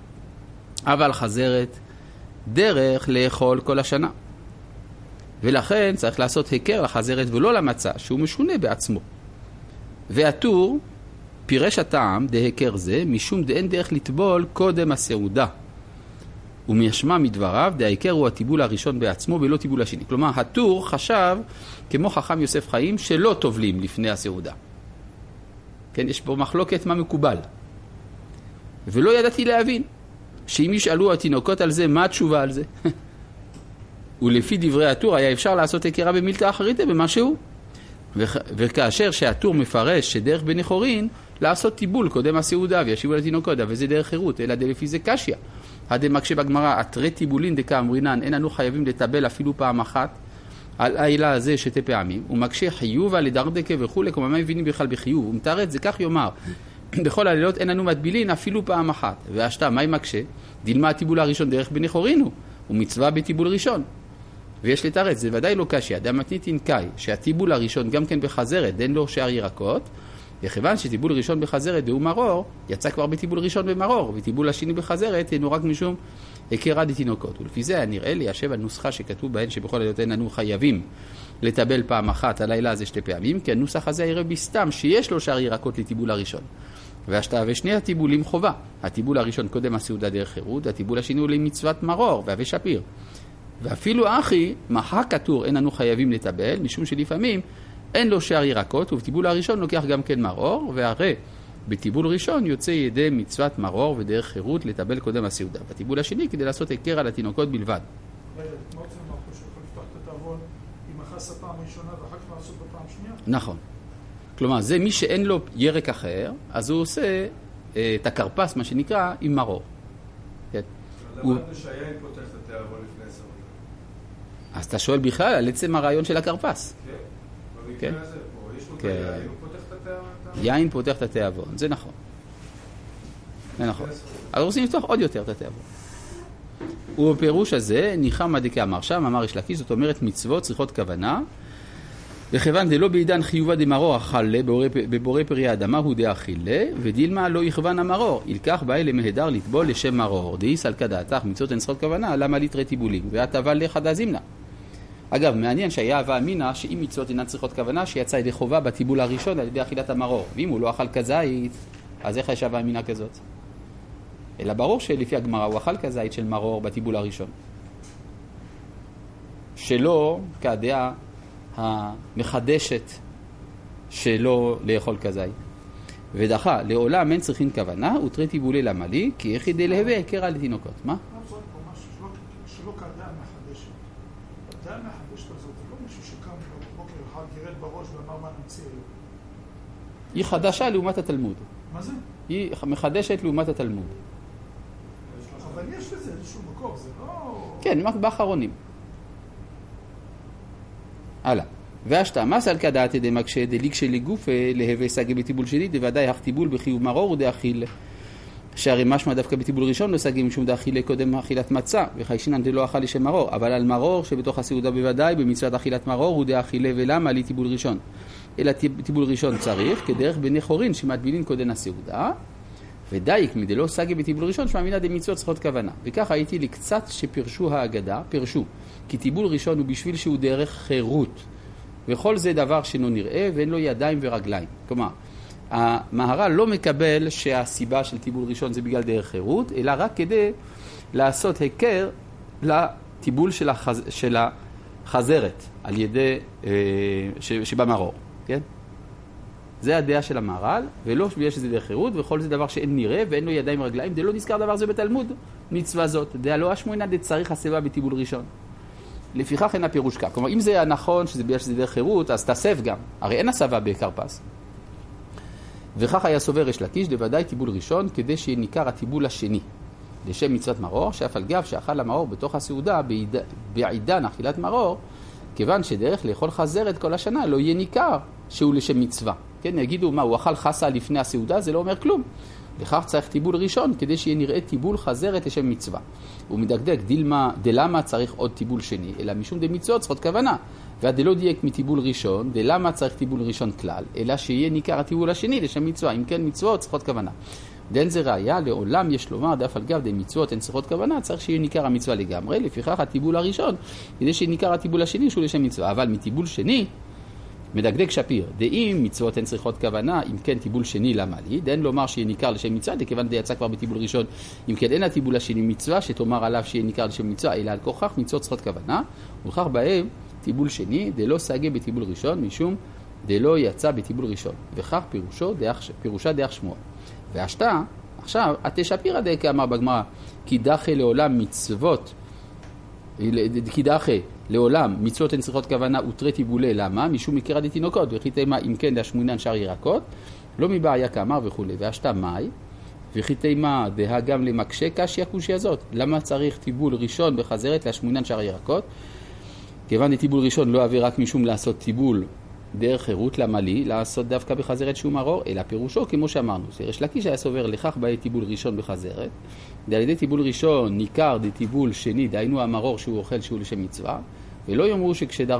אבל חזרת דרך לאכול כל השנה. ולכן צריך לעשות היכר לחזרת ולא למצה, שהוא משונה בעצמו. והטור פירש הטעם דהיכר זה, משום דאין דרך לטבול קודם הסעודה. ומשמע מדבריו, דהיכר הוא הטיבול הראשון בעצמו ולא טיבול השני. כלומר, הטור חשב, כמו חכם יוסף חיים, שלא טובלים לפני הסעודה. כן, יש פה מחלוקת מה מקובל. ולא ידעתי להבין, שאם ישאלו התינוקות על זה, מה התשובה על זה? ולפי דברי הטור, היה אפשר לעשות היכרה במילתא אחריתא במשהו. וכאשר שהטור מפרש שדרך בני חורין, לעשות טיבול קודם הסעודה וישיבו לתינוקות, וזה דרך חירות, אלא דלפי זה קשיא. הדמקשה בגמרא, אתרי טיבולין דקה אמרינן, אין אנו חייבים לטבל אפילו פעם אחת, על העילה הזה שתי פעמים, ומקשה חיובה לדרדקה וכו', כמו מה מבינים בכלל בחיוב, ומתארת זה כך יאמר, בכל הלילות אין אנו מטבילין אפילו פעם אחת. והשתה, מה מקשה? דילמה הטיבול הראשון דרך בני חורינו, ומצווה בטיבול ראשון. ויש לתארת, זה ודאי לא קשיא, דמתניתין קאי, שהטיבול הראשון גם כן בחזרת, אין לו שאר ירקות, וכיוון שטיבול ראשון בחזרת דהו מרור, יצא כבר בטיבול ראשון במרור, וטיבול השני בחזרת אינו רק משום היכרה דתינוקות. ולפי זה נראה לי ישב הנוסחה שכתוב בהן שבכל הלילות אין אנו חייבים לטבל פעם אחת, הלילה הזה שתי פעמים, כי הנוסח הזה יראה בסתם שיש לו שאר ירקות לטיבול הראשון. והשתה ושני הטיבולים חובה. הטיבול הראשון קודם הסעודה דרך חירות, הטיבול השני הוא למצוות מרור והווה שפיר. ואפילו אחי, מחק הטור אין אנו חייבים לטבל, משום שלפעמים אין לו שאר ירקות, ובטיבול הראשון לוקח גם כן מרור, והרי בטיבול ראשון יוצא ידי מצוות מרור ודרך חירות לטבל קודם הסעודה. בטיבול השני כדי לעשות היכר על התינוקות בלבד. מה רוצה לומר פה שיכול לפתוח את התאבון אם אחס הפעם ראשונה ואחר כך לעשות בפעם שנייה? נכון. כלומר, זה מי שאין לו ירק אחר, אז הוא עושה את הקרפס, מה שנקרא, עם מרור. כן. למדנו שהיין פותח את התאבון לפני הסעודה. אז אתה שואל בכלל על עצם הרעיון של הקרפס. כן. במקרה הזה פה, יש לו את היין, הוא פותח את התאבון. יין פותח את התאבון, זה נכון. זה נכון. אז רוצים לפתוח עוד יותר את התאבון. ובפירוש הזה, ניחא דקה אמר שם, אמר יש לקיש, זאת אומרת מצוות צריכות כוונה, וכיוון דלא בעידן חיובה דמרור אכלה בבורא פרי האדמה הוא דאכילה, ודילמה לא יכוון המרור, ילקח באי למהדר לטבול לשם מרור, דאיס על כדעתך מצוות אין צריכות כוונה, למה ליטרי טיבולים, והטבה לך דזימנה. אגב, מעניין שהיה הווה אמינה שאם מצוות אינן צריכות כוונה, שיצא ידי חובה בטיבול הראשון על ידי אכילת המרור, ואם הוא לא אכל כזית, אז איך יש הווה אמינה כזאת? אלא ברור שלפי הגמרא הוא אכל כזית של מרור בטיבול הראשון. שלא כדעה המחדשת שלא לאכול כזית. ודחה, לעולם אין צריכים כוונה, ותרי טיבולי למלי, כי יחידי להווה היכרה לתינוקות. מה? שלא כדעה מחדשת. הדעה מחדשת הזאת, זה לא מישהו שקם בבוקר אחד, גירד בראש ואמר מה נמציא היום. היא חדשה לעומת התלמוד. מה זה? היא מחדשת לעומת התלמוד. אבל יש לזה איזשהו מקור, זה לא... כן, באחרונים. הלאה. והשתה מסל כדעת דמקשה דליק שלי גוף להווה סגי בטיבול שני, דוודאי הטיבול בחיוב מרור ודאכיל. שהרי משמע דווקא בטיבול ראשון לא סגי משום דאכילה קודם אכילת מצה, וחיישינן דלא אכל לשם מרור, אבל על מרור שבתוך הסעודה בוודאי במצוות אכילת מרור הוא דאכילה, ולמה לי טיבול ראשון? אלא טיבול ראשון צריך כדרך בני חורין שמטבילין קודם הסעודה, ודאיק מדלא סגי בטיבול ראשון שמאמינה דמצוות צריכות כוונה. וכך הייתי לי קצת שפרשו האגדה, פרשו, כי טיבול ראשון הוא בשביל שהוא דרך חירות, וכל זה דבר שאינו נראה ואין לו ידיים ורגליים. כלומר, המהר"ל לא מקבל שהסיבה של טיבול ראשון זה בגלל דרך חירות, אלא רק כדי לעשות היכר לטיבול של החזרת על ידי שבמרור, כן? זה הדעה של המהר"ל, ולא בגלל שזה דרך חירות, וכל זה דבר שאין נראה ואין לו ידיים ורגליים, זה לא נזכר דבר זה בתלמוד מצווה זאת. דעה לא אשמונה דצריך הסיבה בטיבול ראשון. לפיכך אין הפירוש כך. כלומר, אם זה נכון שזה בגלל שזה דרך חירות, אז תסב גם. הרי אין הסבה בקרפס. וכך היה סובר יש לקיש, דוודאי טיבול ראשון, כדי שניכר הטיבול השני. לשם מצוות מרור, שאף על גב שאכל המרור בתוך הסעודה בעידן אכילת מרור, כיוון שדרך לאכול חזרת כל השנה לא יהיה ניכר שהוא לשם מצווה. כן, יגידו מה, הוא אכל חסה לפני הסעודה, זה לא אומר כלום. לכך צריך טיבול ראשון כדי שיהיה נראה טיבול חזרת לשם מצווה. הוא מדקדק דלמה צריך עוד טיבול שני, אלא משום דמצוות צריכות כוונה. והדלא דייק מטיבול ראשון, דלמה צריך טיבול ראשון כלל, אלא שיהיה ניכר הטיבול השני לשם מצווה. אם כן מצוות צריכות כוונה. דן זה ראיה, לעולם יש לומר דף על גב די מצוות הן צריכות כוונה, צריך שיהיה ניכר המצווה לגמרי, לפיכך הטיבול הראשון, כדי שיהיה ניכר הטיבול השני שהוא לשם מצווה. אבל מטיבול שני, מדקדק שפיר, דאם מצוות הן צריכות כוונה, אם כן טיבול שני למה לי? דן לומר שיהיה ניכר לשם מצווה, דכיוון די יצא כבר בטיבול ראשון, אם כן אין הטיבול השני מצווה, שתאמר עליו שיהיה ניכר לשם מצווה, אלא על כוכך מצוות צריכות כוונה, ולכך בהם טיבול שני, דלא סגה בטיבול ראשון, משום דלא יצא בטיבול ראשון. וכך פירושה דרך שמוע. והשתה, עכשיו, התשפירא דקה אמר בגמרא, כי דחה לעולם מצוות, כי דחה לעולם מצוות הן צריכות כוונה ותרי טיבולי, למה? משום מקרא דתינוקות, וכי תימה אם כן להשמונן שאר ירקות, לא מבעיה כאמר וכו'. והשתה מאי, וכי תימה דה גם למקשה קשיא קושיא זאת. למה צריך טיבול ראשון בחזרת להשמונן שאר ירקות? כיוון טיבול ראשון לא עבר רק משום לעשות טיבול דרך חירות, למה לי לעשות דווקא בחזרת שהוא מרור, אלא פירושו כמו שאמרנו, שריש לקיש היה סובר לכך באי טיבול ראשון בחזרת, ועל ידי טיבול ראשון ניכר דטיבול שני, דהיינו המרור שהוא אוכל שהוא לשם מצווה, ולא יאמרו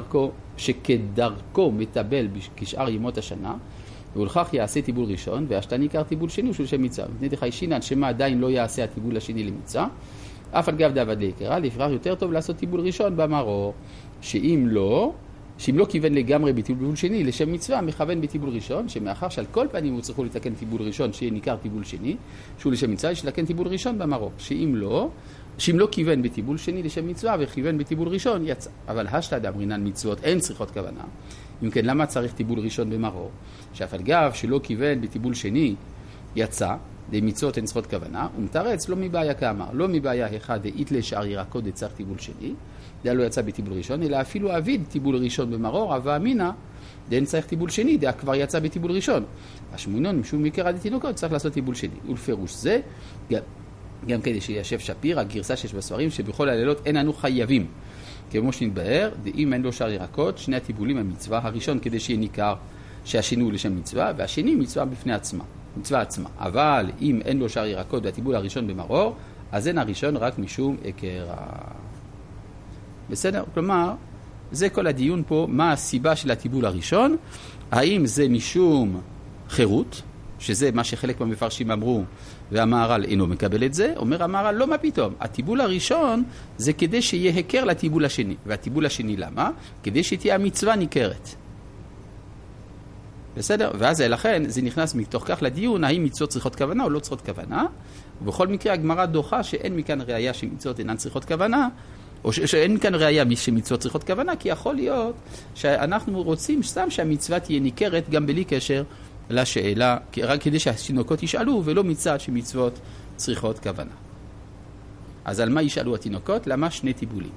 שכדרכו מטבל כשאר ימות השנה, ולכך יעשה טיבול ראשון, והשתה ניכר טיבול שני שהוא לשם מצווה. מפני דחי שינן שמה עדיין לא יעשה הטיבול השני למצווה, אף על גב דעבד להיקרא, לפרח יותר טוב לעשות טיבול ראשון במרור, שאם לא כיוון לגמרי בטיבול שני לשם מצווה, מכוון בטיבול ראשון, שמאחר שעל כל פנים הוא צריכו לתקן טיבול ראשון, שיהיה ניכר טיבול שני, שהוא לשם מצווה, יש לתקן טיבול ראשון במרור. שאם לא כיוון בטיבול שני לשם מצווה, וכיוון בטיבול ראשון, יצא. אבל השתא דאמרינן מצוות אין צריכות כוונה. אם כן, למה צריך טיבול ראשון במרור? שאף על גב שלא כיוון בטיבול שני, יצא, די מצוות אין צריכות כוונה, ומתרץ לא מבעיה כאמר, לא מבעיה אחד דאית לשאר ירקות דצריך טיבול שני, דה לא יצא בטיבול ראשון, אלא אפילו אביד טיבול ראשון במרור, אבל אמינה, דאין צריך טיבול שני, דה כבר יצא בטיבול ראשון. השמונון, משום מקרא דתינוקות, צריך לעשות טיבול שני. ולפירוש זה, גם כדי שישב שפיר, הגרסה שיש בספרים, שבכל הלילות אין אנו חייבים. כמו שנתבהר, דאם אין לו שאר ירקות, שני הטיבולים המצווה, הראשון כדי שיהיה ניכר שהשני הוא לשם מצווה, והשני מצווה בפני עצמה, מצווה עצמה. אבל אם אין לו שאר ירקות והטיבול הראשון במרור, אז אין הראשון רק משום עקרה. בסדר? כלומר, זה כל הדיון פה, מה הסיבה של הטיבול הראשון, האם זה משום חירות, שזה מה שחלק מהמפרשים אמרו, והמהר"ל אינו מקבל את זה, אומר המהר"ל, לא מה פתאום, הטיבול הראשון זה כדי שיהיה היכר לטיבול השני, והטיבול השני למה? כדי שתהיה המצווה ניכרת. בסדר? ואז לכן זה נכנס מתוך כך לדיון, האם מצוות צריכות כוונה או לא צריכות כוונה, ובכל מקרה הגמרא דוחה שאין מכאן ראיה שמצוות אינן צריכות כוונה, או שאין כאן ראיה שמצוות צריכות כוונה, כי יכול להיות שאנחנו רוצים סתם שהמצווה תהיה ניכרת גם בלי קשר לשאלה, רק כדי שהתינוקות ישאלו ולא מצד שמצוות צריכות כוונה. אז על מה ישאלו התינוקות? למה שני טיבולים?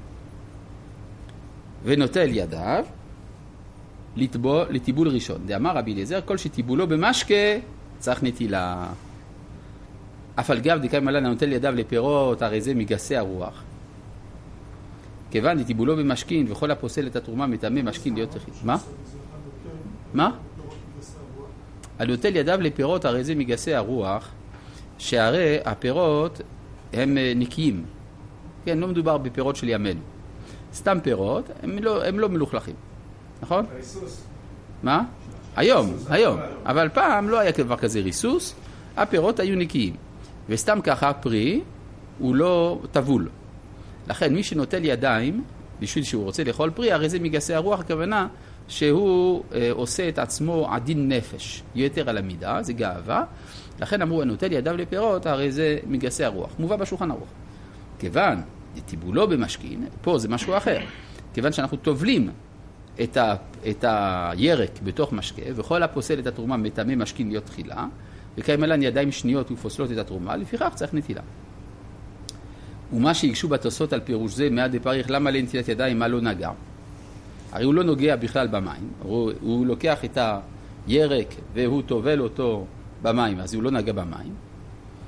ונוטל ידיו לטיבול ראשון. דאמר רבי אליעזר, כל שטיבולו במשקה צריך נטילה. אף על גב דקאי מלן הנוטל ידיו לפירות, הרי זה מגסי הרוח. כיוון דטיבולו במשכין וכל הפוסל את התרומה מטעמי משכין להיות יחיד. מה? מה? הנוטל ידיו לפירות, הרי זה מגסי הרוח, שהרי הפירות הם נקיים. כן, לא מדובר בפירות של ימינו. סתם פירות, הם לא מלוכלכים. נכון? ריסוס. מה? היום. אבל פעם לא היה כבר כזה ריסוס, הפירות היו נקיים. וסתם ככה פרי הוא לא טבול. לכן מי שנוטל ידיים, בשביל שהוא רוצה לאכול פרי, הרי זה מגסי הרוח, הכוונה שהוא עושה את עצמו עדין נפש, יותר על המידה, זה גאווה. לכן אמרו, הנוטל ידיו לפירות, הרי זה מגסי הרוח. מובא בשולחן ערוך. כיוון טיבולו במשכין, פה זה משהו אחר. כיוון שאנחנו טובלים את הירק בתוך משקה, וכל הפוסל את התרומה מטעמי משכין להיות תחילה, וכאמלן ידיים שניות ופוסלות את התרומה, לפיכך צריך נטילה. ומה שיגשו בתוספות על פירוש זה, מעד דפריך, למה לנטילת ידיים, מה לא נגע? הרי הוא לא נוגע בכלל במים, הוא לוקח את הירק והוא טובל אותו במים, אז הוא לא נגע במים.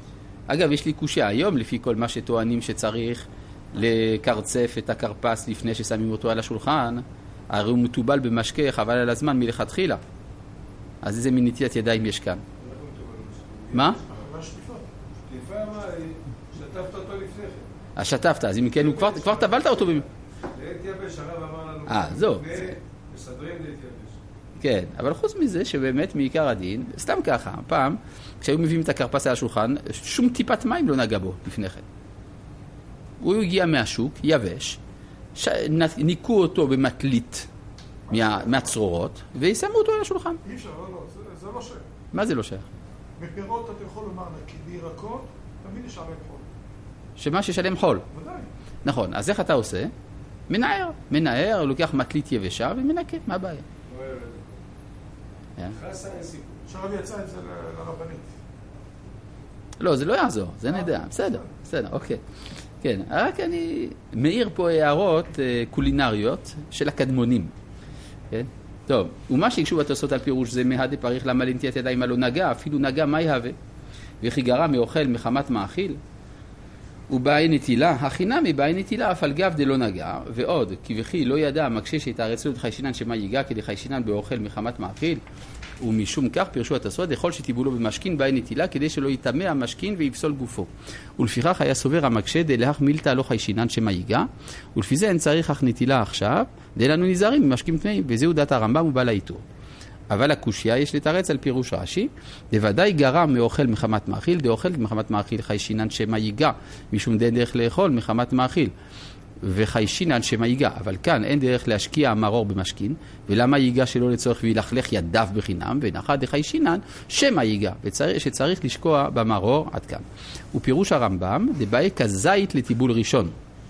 אגב, יש לי קושיה היום, לפי כל מה שטוענים שצריך לקרצף את הכרפס לפני ששמים אותו על השולחן, הרי הוא מטובל במשקה, חבל על הזמן מלכתחילה. אז איזה מין נטילת ידיים יש כאן? מה? שטיפה מה? שטפת אותו לפני כן. שטפת, אז אם כן, הוא כבר טבלת אותו לעת יבש, הרב אמר לנו. זהו. מסדרים לעת יבש. כן, אבל חוץ מזה שבאמת מעיקר הדין, סתם ככה, פעם, כשהיו מביאים את הכרפס על השולחן, שום טיפת מים לא נגע בו לפני כן. הוא הגיע מהשוק, יבש, ניקו אותו במטלית מהצרורות, ושמו אותו על השולחן. אי אפשר, לא, זה לא שייך. מה זה לא שייך? בפירות אתה יכול לומר נקי, בירקות, תמיד יש עליהם חול. שמה ששלם חול. ודאי. נכון, אז איך אתה עושה? מנער, לוקח מטלית יבשה ומנקה, מה הבעיה? חסה אין סיפור. עכשיו יצא את זה לרבנית. לא, זה לא יעזור, זה נדע. בסדר, אוקיי. כן, רק אני מעיר פה הערות קולינריות של הקדמונים. כן? טוב, ומה שהקשו בתוספות על פירוש זה מהדה פריך למה לנטיית ידיים הלא נגע, אפילו נגע מה יהווה? וכי גרם מאוכל מחמת מאכיל? ובאי נטילה, החינמי באי נטילה אף על גב דלא נגע, ועוד, כי וכי לא ידע מקשה שיתארצו את חיישינן שמה ייגע כדי חיישינן באוכל מחמת מאכיל, ומשום כך פירשו התוספות יכול שטיבולו במשכין באי נטילה כדי שלא יטמא המשכין ויפסול גופו. ולפיכך היה סובר המקשה דלהך מילתא לא חיישינן שמה ייגע, ולפי זה אין צריך אך נטילה עכשיו, דלנו נזהרים ממשקים טמאים, וזהו דת הרמב"ם ובעל העיטור. אבל הקושיה יש לתרץ על פירוש רש"י, בוודאי גרם מאוכל מחמת מאכיל, דאוכל מחמת מאכיל חיישינן שמה ייגע, משום דין דרך לאכול מחמת מאכיל, וחיישינן שמה ייגע. אבל כאן אין דרך להשקיע המרור במשכין, ולמה ייגע שלא לצורך וילכלך ידיו בחינם, ונחת דחיישינן שמה ייגע, שצריך לשקוע במרור עד כאן. ופירוש הרמב"ם, דבאי כזית לטיבול ראשון.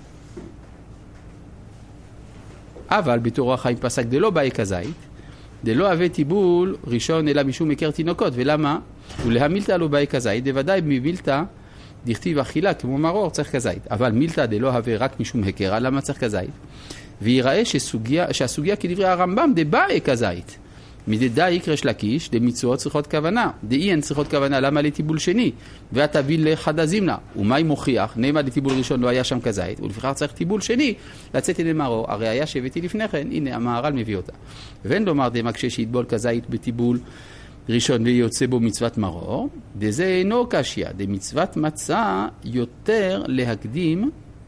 אבל בתור החיים פסק דלא באי כזית, דלא הווה טיבול ראשון אלא משום מקר תינוקות, ולמה? ולהמילתא לא באי כזית, דוודאי במילתא דכתיב אכילה כמו מרור צריך כזית, אבל מילתא דלא הווה רק משום הקרה, למה צריך כזית? ויראה שהסוגיה כדברי הרמב"ם דבאי כזית, מדדאי יקרש לקיש, דמצוות צריכות כוונה, דאי הן צריכות כוונה, למה לטיבול שני? והתביל לחד הזימנה, ומה מוכיח? נעמד לטיבול ראשון לא היה שם כזית, ולפיכך צריך טיבול שני לצאת אל מרור, הראיה שהבאתי לפני כן, הנה המהר"ל מביא אותה. ואין לומר דמקשה שיטבול כזית בטיבול ראשון ויוצא בו מצוות מרור, דזה אינו קשיא, דמצוות מצה יותר להקדים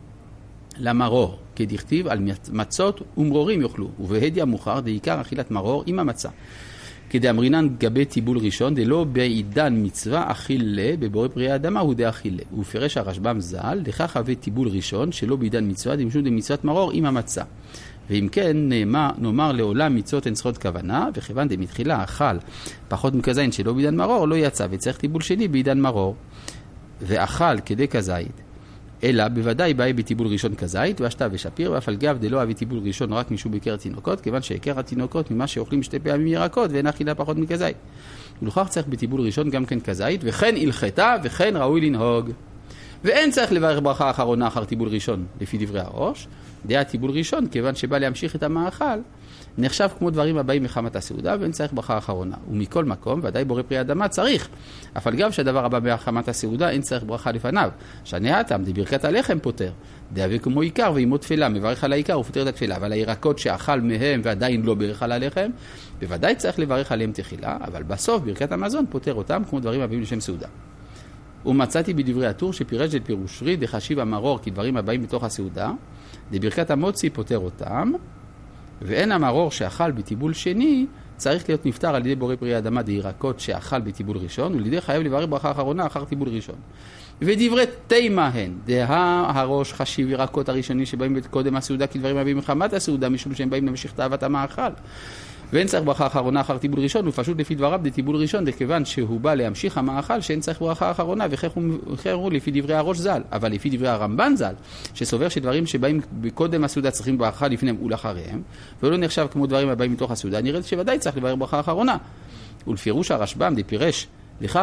למרור, כדכתיב על מצות ומרורים יאכלו, ובהדיה מוכר דעיקר אכילת מרור עם המצה. כדאמרינן גבי טיבול ראשון, דלא בעידן מצווה אכילה בבורא פרי אדמה הוא דאכילה. ופרש הרשב"ם ז"ל, לכך הווה טיבול ראשון שלא בעידן מצווה, דמשום דמצוות מרור עם המצה. ואם כן, נאמר לעולם מצוות אין צריכות כוונה, וכיוון דמתחילה אכל פחות מכזית שלא בעידן מרור, לא יצא, וצריך טיבול שני בעידן מרור. ואכל כדי כזית. אלא בוודאי באי בטיבול ראשון כזית, והשתה ושפיר, ואף על גב דלא אבי טיבול ראשון רק משום בקר התינוקות, כיוון שעיקר התינוקות ממה שאוכלים 2 פעמים ירקות, ואין אכילה פחות מכזית. ולכך צריך בטיבול ראשון גם כן כזית, וכן הלכתה, וכן ראוי לנהוג. ואין צריך לברך ברכה אחרונה אחר טיבול ראשון, לפי דברי הראש. דעה טיבול ראשון, כיוון שבא להמשיך את המאכל, נחשב כמו דברים הבאים מחמת הסעודה, ואין צריך ברכה אחרונה. ומכל מקום, ודאי בורא פרי אדמה צריך. אף על גב שהדבר הבא מחמת הסעודה, אין צריך ברכה לפניו. שני הטעם, דברכת הלחם פותר. דהווה כמו עיקר, ואימו תפלה, מברך על העיקר ופותר את התפלה. אבל הירקות שאכל מהם ועדיין לא ברך על הלחם, בוודאי צריך לברך עליהם תחילה, אבל בסוף ברכת המזון פותר אותם כמו דברים הבאים לשם סעודה. ומצאתי בדברי הטור שפירש את פירושרי דחשיב המרור כדברים הבאים בתוך הסעודה, דברכת המוציא פותר אותם, ואין המרור שאכל בטיבול שני צריך להיות נפטר על ידי בורא פרי האדמה דירקות שאכל בטיבול ראשון, ולידי חייב לברך ברכה אחרונה אחר טיבול ראשון. ודברי תימה הן, הראש חשיב ירקות הראשונים שבאים קודם הסעודה כדברים הבאים מחמת הסעודה, משום שהם באים להמשיך תאוות המאכל. ואין צריך ברכה אחרונה אחר טיבול ראשון, ופשוט לפי דבריו דטיבול ראשון, דכיוון שהוא בא להמשיך המאכל שאין צריך ברכה אחרונה, וכך הוא לפי דברי הראש ז"ל. אבל לפי דברי הרמב"ן ז"ל, שסובר שדברים שבאים קודם הסעודה צריכים ברכה לפניהם ולאחריהם, ולא נחשב כמו דברים הבאים מתוך הסעודה, נראה שוודאי צריך לברך ברכה אחרונה. ולפירוש הרשב"ם דפירש לכך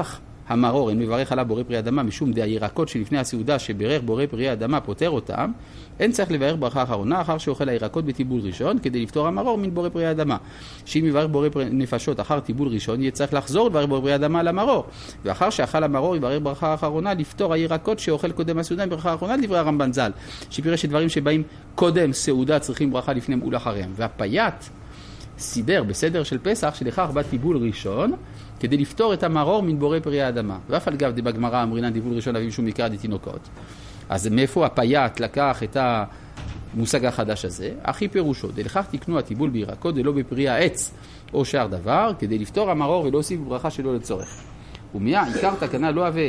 המרור, אין מברך עליו בורא פרי אדמה, משום די הירקות שלפני הסעודה שברך בורא פרי אדמה פותר אותם, אין צריך לברך ברכה אחרונה אחר שאוכל הירקות בטיבול ראשון, כדי לפתור המרור מן בורא פרי אדמה. שאם יברך בורא נפשות אחר טיבול ראשון, יהיה צריך לחזור לברך בורא פרי אדמה למרור. ואחר שאכל המרור יברך ברכה אחרונה, לפתור הירקות שאוכל קודם הסעודה ברכה אחרונה, לדברי הרמב"ן ז"ל. שפירש שדברים שבאים קודם סעודה צריכים ברכה לפניהם ולאחריהם. והפייט סידר בסדר של פסח שלכך בא טיבול ראשון כדי לפתור את המרור מן בורא פרי האדמה. ואף על גב בגמרא אמרינן טיבול ראשון אביו שום מקרא דתינוקות. אז מאיפה הפייט לקח את המושג החדש הזה? אחי פירושו, דלכך תקנו הטיבול בירקות ולא בפרי העץ או שאר דבר, כדי לפתור המרור ולא הוסיף ברכה שלא לצורך. ומיה עיקר תקנה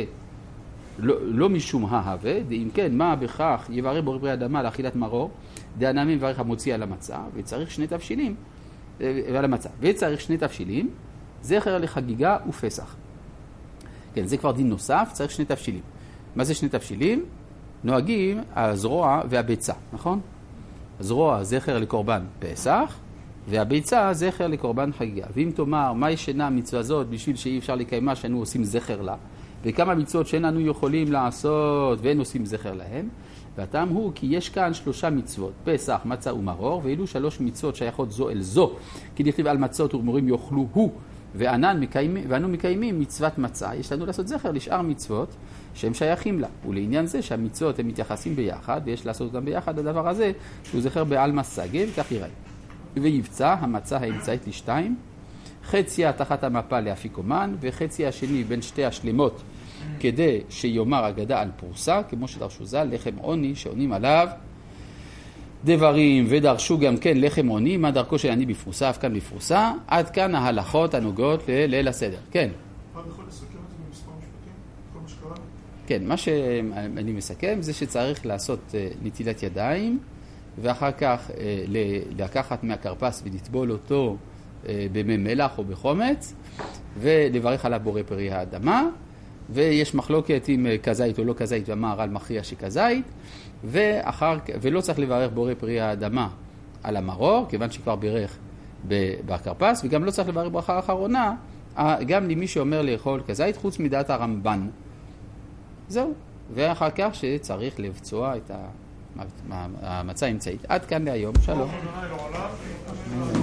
לא משום ההווה, דאם כן מה בכך יברך בורא פרי האדמה לאכילת מרור, דאנמי מברך המוציא על המצה, וצריך שני תבשילים ועל המצה, וצריך שני תבשילים, זכר לחגיגה ופסח. כן, זה כבר דין נוסף, צריך שני תבשילים. מה זה שני תבשילים? נוהגים הזרוע והביצה, נכון? הזרוע זכר לקורבן פסח, והביצה זכר לקורבן חגיגה. ואם תאמר, מה ישנה המצווה הזאת בשביל שאי אפשר לקיימה שאנו עושים זכר לה, וכמה מצוות שאיננו יכולים לעשות ואין עושים זכר להם, והטעם הוא כי יש כאן 3 מצוות, פסח, מצה ומרור, ואילו 3 מצוות שייכות זו אל זו, כי נכתיב על מצות ורמורים יאכלו הוא, ואנו מקיימים מצוות מצה, יש לנו לעשות זכר לשאר מצוות שהם שייכים לה, ולעניין זה שהמצוות הם מתייחסים ביחד, ויש לעשות אותם ביחד, הדבר הזה שהוא זכר בעלמא סגי, וכך יראה. ויבצע המצה האמצעית לשתיים, חציה תחת המפה לאפיקומן, וחצי השני בין שתי השלמות, כדי שיאמר אגדה על פרוסה, כמו שדרשו ז"ל, לחם עוני שעונים עליו דברים, ודרשו גם כן לחם עוני, מה דרכו של עני בפרוסה, אף כאן בפרוסה, עד כאן ההלכות הנוגעות לליל הסדר. כן. אתה יכול לסכם את זה במספר משפטים? כל מה שקראנו? כן, מה שאני מסכם זה שצריך לעשות נטילת ידיים, ואחר כך לקחת מהקרפס ולטבול אותו במי מלח או בחומץ, ולברך עליו בורא פרי האדמה, ויש מחלוקת אם כזית או לא כזית, והמהר"ל מכריע שכזית, ולא צריך לברך בורא פרי האדמה על המרור, כיוון שכבר בירך בקרפס, וגם לא צריך לברך ברכה האחרונה, גם למי שאומר לאכול כזית, חוץ מדעת הרמב"ן. זהו. ואחר כך שצריך לבצוע את המצה האמצעית. עד כאן להיום. שלום.